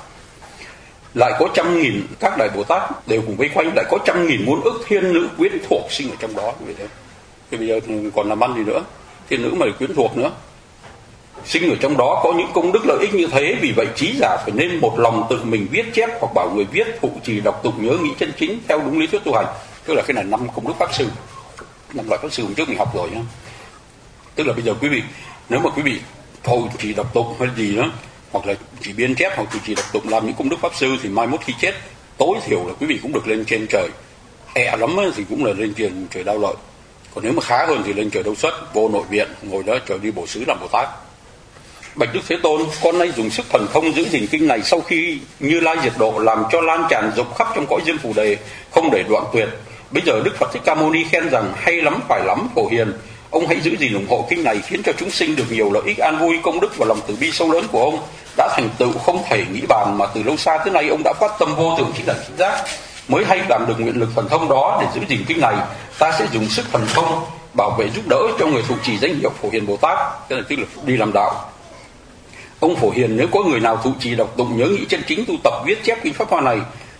A: Lại có 100.000 các đại Bồ Tát đều cùng vây quanh, lại có 100.000 muôn ức thiên nữ quyến thuộc sinh ở trong đó. Thì bây giờ còn làm ăn gì nữa, thiên nữ mà quyến thuộc nữa. Sinh ở trong đó có những công đức lợi ích như thế. Vì vậy trí giả phải nên một lòng tự mình viết chép, hoặc bảo người viết, thụ trì đọc tụng, nhớ nghĩ chân chính theo đúng lý thuyết tu hành. Tức là cái này 5 công đức pháp sư, 5 loại pháp sư hôm trước mình học rồi nhá. Tức là bây giờ quý vị, nếu mà quý vị thụ trì đọc tụng hay gì đó, hoặc là chỉ biên chép hoặc trì đọc tụng làm những công đức pháp sư, thì mai mốt khi chết tối thiểu là quý vị cũng được lên trên trời. Lắm thì cũng là lên trên trời Đao Lợi. Còn nếu mà khá hơn thì lên trời Đâu Xuất, vô nội viện, ngồi đó chờ đi bổ xứ làm Bồ Tát. Bạch Đức Thế Tôn, con nay dùng sức thần thông giữ gìn kinh này, sau khi Như Lai diệt độ, làm cho lan tràn rộng khắp trong cõi Diêm Phù Đề, không để đoạn tuyệt. Bây giờ Đức Phật Thích Ca Mâu Ni khen rằng hay lắm, phải lắm, Phổ Hiền, ông hãy giữ gìn ủng hộ kinh này, khiến cho chúng sinh được nhiều lợi ích an vui. Công đức và lòng từ bi sâu lớn của ông đã thành tựu không thể nghĩ bàn, mà từ lâu xa tới nay ông đã phát tâm vô thượng chí đẳng chính giác, mới hay làm được nguyện lực thần thông đó để giữ gìn kinh này. Ta sẽ dùng sức thần thông bảo vệ giúp đỡ cho người thụ trì danh hiệu Phổ Hiền Bồ Tát, tức là đi làm đạo. Ông Phổ Hiền, nếu có người nào thụ trì đọc tụng, nhớ nghĩ chân chính, tu tập viết chép kinh pháp hoa này,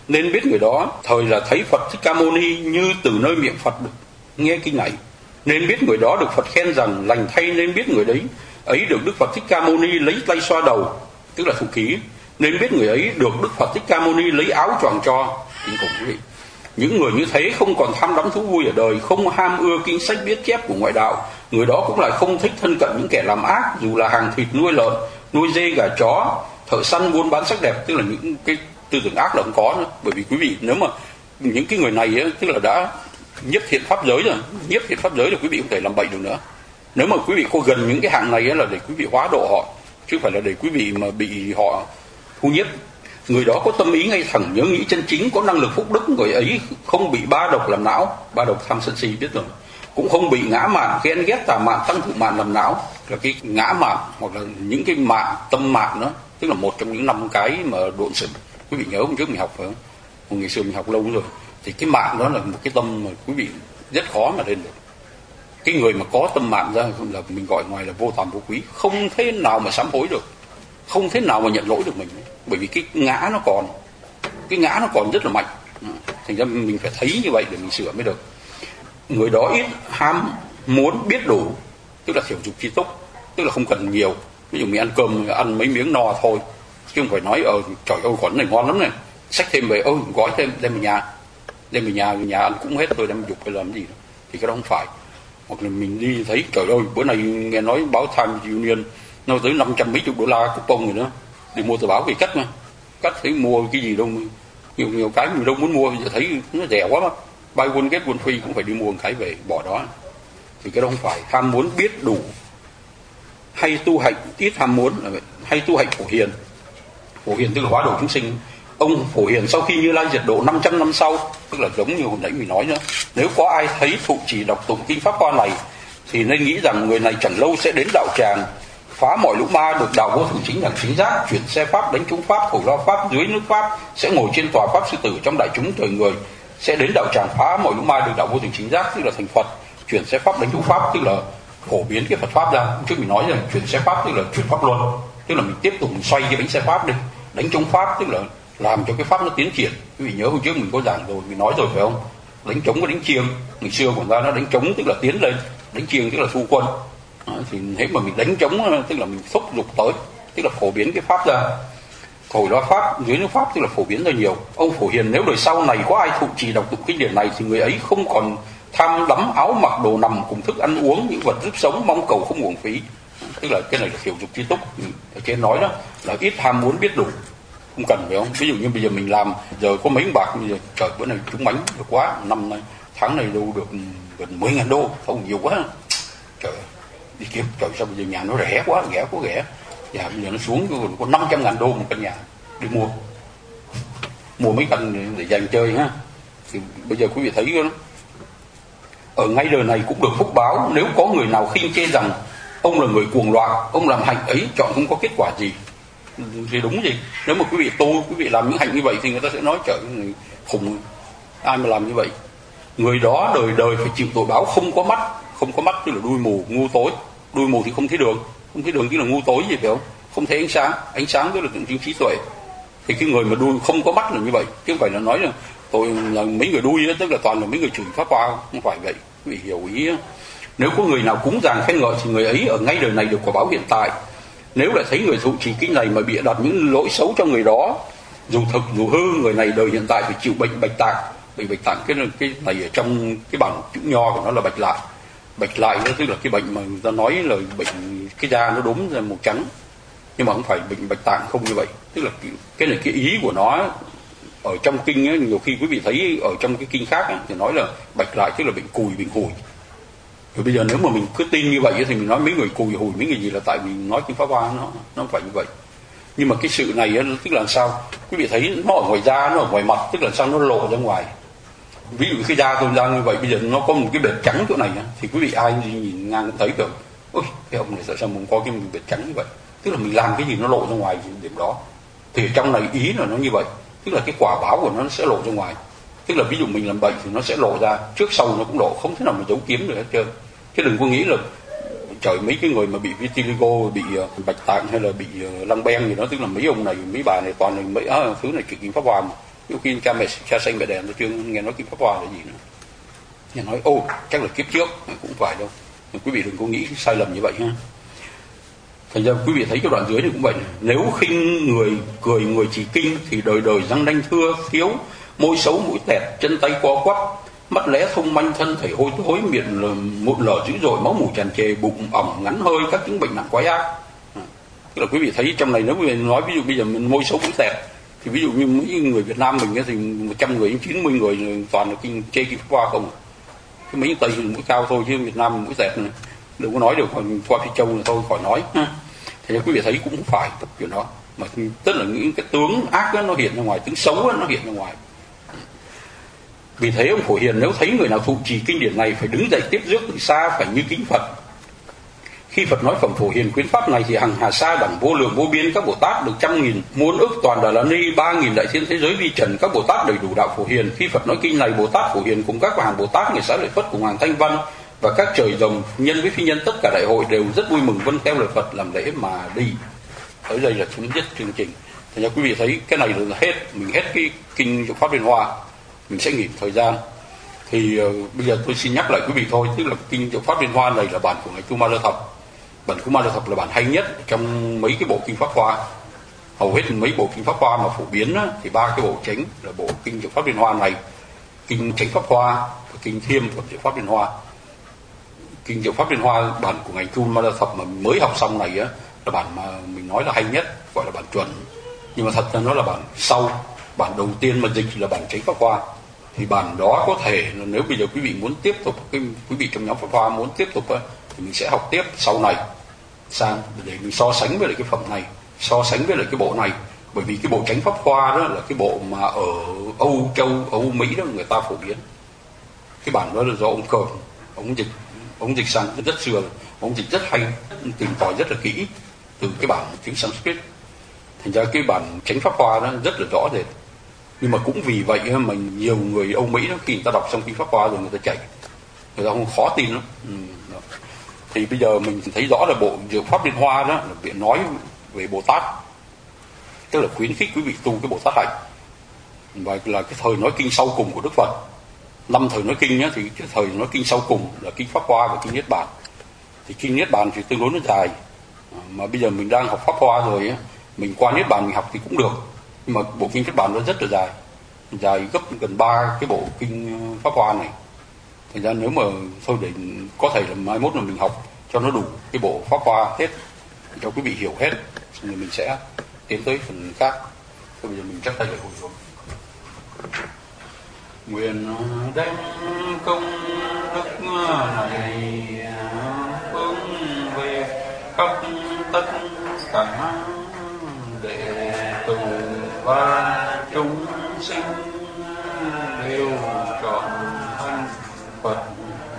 A: Nên biết người đó thời là thấy Phật Thích Ca Mâu Ni như từ nơi miệng Phật được nghe kinh này. Nên biết người đó được Phật khen rằng lành thay. Nên biết người đấy ấy được Đức Phật Thích Ca Mâu Ni lấy tay xoa đầu, tức là thủ ký. Nên biết người ấy được Đức Phật Thích Ca Mâu Ni lấy áo choàng cho. Kinh khủng quý vị. Những người như thế không còn tham đắm thú vui ở đời, không ham ưa kinh sách biết chép của ngoại đạo. Người đó cũng lại không thích thân cận những kẻ làm ác, dù là hàng thịt, nuôi lợn, nuôi dê, gà chó, thợ săn, buôn bán sắc đẹp, tức là những cái tư tưởng ác là không có nữa. Bởi vì quý vị, nếu mà những cái người này ấy, tức là đã nhiếp thiện pháp giới rồi, nhiếp thiện pháp giới là quý vị không thể làm bậy được nữa. Nếu mà quý vị có gần những cái hạng này ấy, là để quý vị hóa độ họ, chứ không phải là để quý vị mà bị họ thu nhiếp. Người đó có tâm ý ngay thẳng, nhớ nghĩ chân chính, có năng lực phúc đức. Người ấy không bị ba độc làm não, ba độc tham sân si biết rồi, cũng không bị ngã mạn, ghen ghét, tà mạn, tăng thụ mạn làm não. Là cái ngã mạn hoặc là những cái mạn, tâm mạn đó, tức là một trong những 5 cái mà độn sừng. Quý vị nhớ hôm trước mình học phải không? Ngày xưa mình học lâu rồi. Thì cái mạn đó là một cái tâm mà quý vị rất khó mà lên được. Cái người mà có tâm mạn ra là mình gọi ngoài là vô tàm vô quý, không thế nào mà sám hối được, không thế nào mà nhận lỗi được mình. Bởi vì cái ngã nó còn rất là mạnh. Thành ra mình phải thấy như vậy để mình sửa mới được. Người đó ít ham muốn biết đủ, tức là thiểu dục tri túc, tức là không cần nhiều. Ví dụ mình ăn cơm ăn mấy miếng no thôi, chứ không phải nói trời ơi quả này ngon lắm này, xách thêm về gói thêm đem về nhà ăn cũng hết rồi, đem dục hay làm gì đó. Thì cái đó không phải. Hoặc là mình đi thấy trời ơi bữa nay nghe nói báo Time Union nó tới 500 mấy chục đô la coupon rồi đó, đi mua tờ báo về cắt thấy mua cái gì đâu, nhiều cái mình đâu muốn mua, bây giờ thấy nó rẻ quá mà buy one get one free cũng phải đi mua một cái về bỏ đó. Thì cái đó không phải. Ham muốn biết đủ hay tu hạnh ít ham muốn là vậy. Hay tu hạnh phổ hiền tức là hóa độ chúng sinh. Ông phổ hiền sau khi Như Lai diệt độ 500 năm sau, tức là giống như hồi nãy mình nói nữa, nếu có ai thấy thụ trì đọc tụng kinh pháp hoa này thì nên nghĩ rằng người này chẳng lâu sẽ đến đạo tràng, phá mọi lũ ma, được đạo vô thượng chính đẳng chính giác, chuyển xe pháp, đánh trúng pháp, thổi lo pháp, dưới nước pháp, sẽ ngồi trên tòa pháp sư tử trong đại chúng trời người, sẽ đến đạo tràng phá mọi lũ ma, được đạo vô thượng chính giác, tức là thành Phật. Chuyển xe pháp, đánh trúng pháp, tức là phổ biến cái Phật pháp ra. Trước mình nói rằng chuyển xe pháp tức là chuyển pháp luân, tức là mình tiếp tục mình xoay cái bánh xe pháp đi. Đánh trúng pháp tức là làm cho cái pháp nó tiến triển. Quý vị nhớ hồi trước mình có giảng rồi, mình nói rồi phải không? Đánh trống có đánh chiêng, ngày xưa của ta nó đánh trống tức là tiến lên, đánh chiêng tức là thu quân. Thì thế mà mình đánh trống tức là mình thúc giục tới, tức là phổ biến cái pháp ra. Thổi loa pháp, dưới nước pháp tức là phổ biến ra nhiều. Ông phổ hiền nếu đời sau này có ai thụ trì đọc tụng kinh điển này thì người ấy không còn tham đắm áo mặc đồ nằm cùng thức ăn uống, những vật giúp sống, mong cầu không uổng phí. Tức là cái này là thiểu dục tri túc. Ở trên nói đó là ít ham muốn biết đủ, không cần phải không? Ví dụ như bây giờ mình làm giờ có mấy bạc, bây giờ trời bữa này trúng bánh được quá, năm nay tháng này đâu được gần 10.000 đô, không nhiều quá. Trời đi kiếm trời sao bây giờ nhà nó rẻ quá, rẻ. Dạ bây giờ nó xuống có 500.000 đô một căn nhà, đi mua mấy căn để dành chơi ha. Thì bây giờ quý vị thấy đó, ở ngay đời này cũng được phúc báo. Nếu có người nào khinh chê rằng ông là người cuồng loạn, ông làm hạnh ấy chọn không có kết quả gì, thì đúng gì. Nếu mà quý vị tu, quý vị làm những hạnh như vậy thì người ta sẽ nói trời người khùng, ai mà làm như vậy. Người đó đời đời phải chịu tội báo. Không có mắt tức là đuôi mù, ngu tối. Đuôi mù thì không thấy đường tức là ngu tối gì phải không? Không thấy ánh sáng tức là tượng trưng trí tuệ. Thì cái người mà đuôi không có mắt là như vậy, chứ không phải là nói là tôi là mấy người đuôi đó, tức là toàn là mấy người chửi pháp hoa, không phải vậy. Quý vị hiểu ý. Nếu có người nào cúng dường khen ngợi thì người ấy ở ngay đời này được quả báo hiện tại. Nếu lại thấy người thụ trì kinh này mà bịa đặt những lỗi xấu cho người đó, dù thực dù hư, người này đời hiện tại phải chịu bệnh bạch tạng. Bệnh bạch tạng cái này ở trong cái bảng chữ nho của nó là bạch lại. Bạch lại đó tức là cái bệnh mà người ta nói là bệnh cái da nó đốm ra màu trắng, nhưng mà không phải bệnh bạch tạng không như vậy. Tức là cái này cái ý của nó ở trong kinh ấy, nhiều khi quý vị thấy ở trong cái kinh khác ấy, thì nói là bạch lại tức là bệnh cùi, bệnh hủi. Rồi bây giờ nếu mà mình cứ tin như vậy thì mình nói mấy người cùi hủi mấy người gì là tại mình nói kinh pháp hoa nó không phải như vậy. Nhưng mà cái sự này ấy, tức là sao? Quý vị thấy nó ở ngoài da, nó ở ngoài mặt, tức là sao nó lộ ra ngoài. Ví dụ cái da tôi ra như vậy, bây giờ nó có một cái bệt trắng chỗ này thì quý vị ai nhìn ngang cũng thấy được. Ôi cái ông này tại sao mình có cái bệt trắng như vậy? Tức là mình làm cái gì nó lộ ra ngoài điểm đó. Thì trong này ý là nó như vậy, tức là cái quả báo của nó sẽ lộ ra ngoài. Tức là ví dụ mình làm bệnh thì nó sẽ lộ ra, trước sau nó cũng lộ, không thể nào mà giấu kiếm được hết trơn. Chứ đừng có nghĩ là trời mấy cái người mà bị vitiligo, bị bạch tạng hay là bị lăng ben gì đó, tức là mấy ông này mấy bà này toàn là mấy thứ này chỉ kinh pháp hoa mà. Nhiều khi cha xanh mẹ đẻ tôi chưa nghe nói kinh Pháp Hoa là gì nữa. Nhà nói ô chắc là kiếp trước, cũng phải đâu. Quý vị đừng có nghĩ sai lầm như vậy ha. Thành ra quý vị thấy cái đoạn dưới này cũng vậy. Nếu khinh người cười người chỉ kinh thì đời đời răng nanh thưa thiếu, môi xấu mũi tẹt, chân tay co quắp, mắt lẽ thông manh, thân thể hôi thối, miệng mụn lở dữ dội, máu mủ tràn trề, bụng ẩm ngắn hơi, các chứng bệnh nặng quái ác. Tức là quý vị thấy trong này nếu quý vị nói ví dụ bây giờ mình môi xấu mũi tẹt thì ví dụ như mấy người Việt Nam mình thì 100 người 90 người toàn là chê kinh Pháp Hoa không. Cái mấy Tây thì mũi cao thôi chứ Việt Nam mũi tẹt này đừng có nói được, còn qua Phi Châu là thôi khỏi nói. Thì quý vị thấy cũng phải tập chuyện đó, mà tức là những cái tướng ác đó, nó hiện ra ngoài, tướng xấu đó, nó hiện ra ngoài. Vì thế ông Phổ Hiền nếu thấy người nào thụ trì kinh điển này phải đứng dậy tiếp rước từ xa, phải như kính Phật. Khi Phật nói phẩm Phổ Hiền khuyến pháp này thì hằng hà sa đẳng vô lượng vô biên các Bồ Tát được 100.000 muôn ức toàn Đà La Ni 3.000 đại thiên thế giới vi trần các Bồ Tát đầy đủ đạo Phổ Hiền. Khi Phật nói kinh này, Bồ Tát Phổ Hiền cùng các hàng Bồ Tát, người Xá Lợi Phất cùng hàng Thanh Văn và các trời rồng nhân với phi nhân tất cả đại hội đều rất vui mừng vâng theo lời Phật làm lễ mà đi. Tới đây là chấm dứt chương trình. Thành ra quý vị thấy cái này là hết, mình hết cái kinh Diệu Pháp Liên Hoa, mình sẽ nghỉ thời gian. Thì bây giờ tôi xin nhắc lại quý vị thôi, tức là kinh Diệu Pháp Liên Hoa này là bản của ngài Chu Ma La Thập. Bản Chu Ma La Thập là bản hay nhất trong mấy cái bộ kinh Pháp Hoa. Hầu hết mấy bộ kinh Pháp Hoa mà phổ biến á, thì ba cái bộ chính là bộ kinh Diệu Pháp Liên Hoa này, kinh Chánh Pháp Hoa và kinh Thiêm của Diệu Pháp Liên Hoa. Kinh Diệu Pháp Liên Hoa bản của ngài Chu Ma La Thập mà mới học xong này á, là bản mà mình nói là hay nhất, gọi là bản chuẩn. Nhưng mà thật ra nó là bản sau, bản đầu tiên mà dịch là bản Chánh Pháp Hoa. Thì bản đó có thể là nếu bây giờ quý vị muốn tiếp tục, quý vị trong nhóm Pháp Hoa muốn tiếp tục á, thì mình sẽ học tiếp sau này sang để mình so sánh với lại cái phẩm này, so sánh với lại cái bộ này. Bởi vì cái bộ Chánh Pháp Hoa đó là cái bộ mà ở Âu Châu, Âu Mỹ đó người ta phổ biến. Cái bản đó là do ông Cờn, ông dịch sang rất xưa, ông dịch rất hay, tìm tòi rất là kỹ từ cái bản tiếng Sanskrit. Thành ra cái bản Chánh Pháp Hoa đó rất là rõ rệt. Nhưng mà cũng vì vậy mà nhiều người Âu Mỹ đó, khi người ta đọc xong kinh Pháp Hoa rồi người ta chạy, người ta không khó tin lắm. Thì bây giờ mình thấy rõ là bộ Diệu Pháp Liên Hoa đó là việc nói về Bồ Tát, tức là khuyến khích quý vị tu cái Bồ Tát hạnh, và là cái thời nói kinh sau cùng của Đức Phật. 5 thời nói kinh nhá, thì cái thời nói kinh sau cùng là kinh Pháp Hoa và kinh Niết Bàn. Thì kinh Niết Bàn thì tương đối nó dài, mà bây giờ mình đang học Pháp Hoa rồi á, mình qua Niết Bàn mình học thì cũng được, nhưng mà bộ kinh Niết Bàn nó rất là dài gấp gần 3 cái bộ kinh Pháp Hoa này. Thành ra nếu mà thôi để có thể là mai mốt là mình học cho nó đủ cái bộ Pháp Hoa hết, cho quý vị hiểu hết, rồi mình sẽ tiến tới phần khác. Thôi bây giờ mình chắc tay lại hồi xuống. Nguyện đem công đức này hướng về khắp tất cả đệ tử và chúng sinh đều trọn thành Phật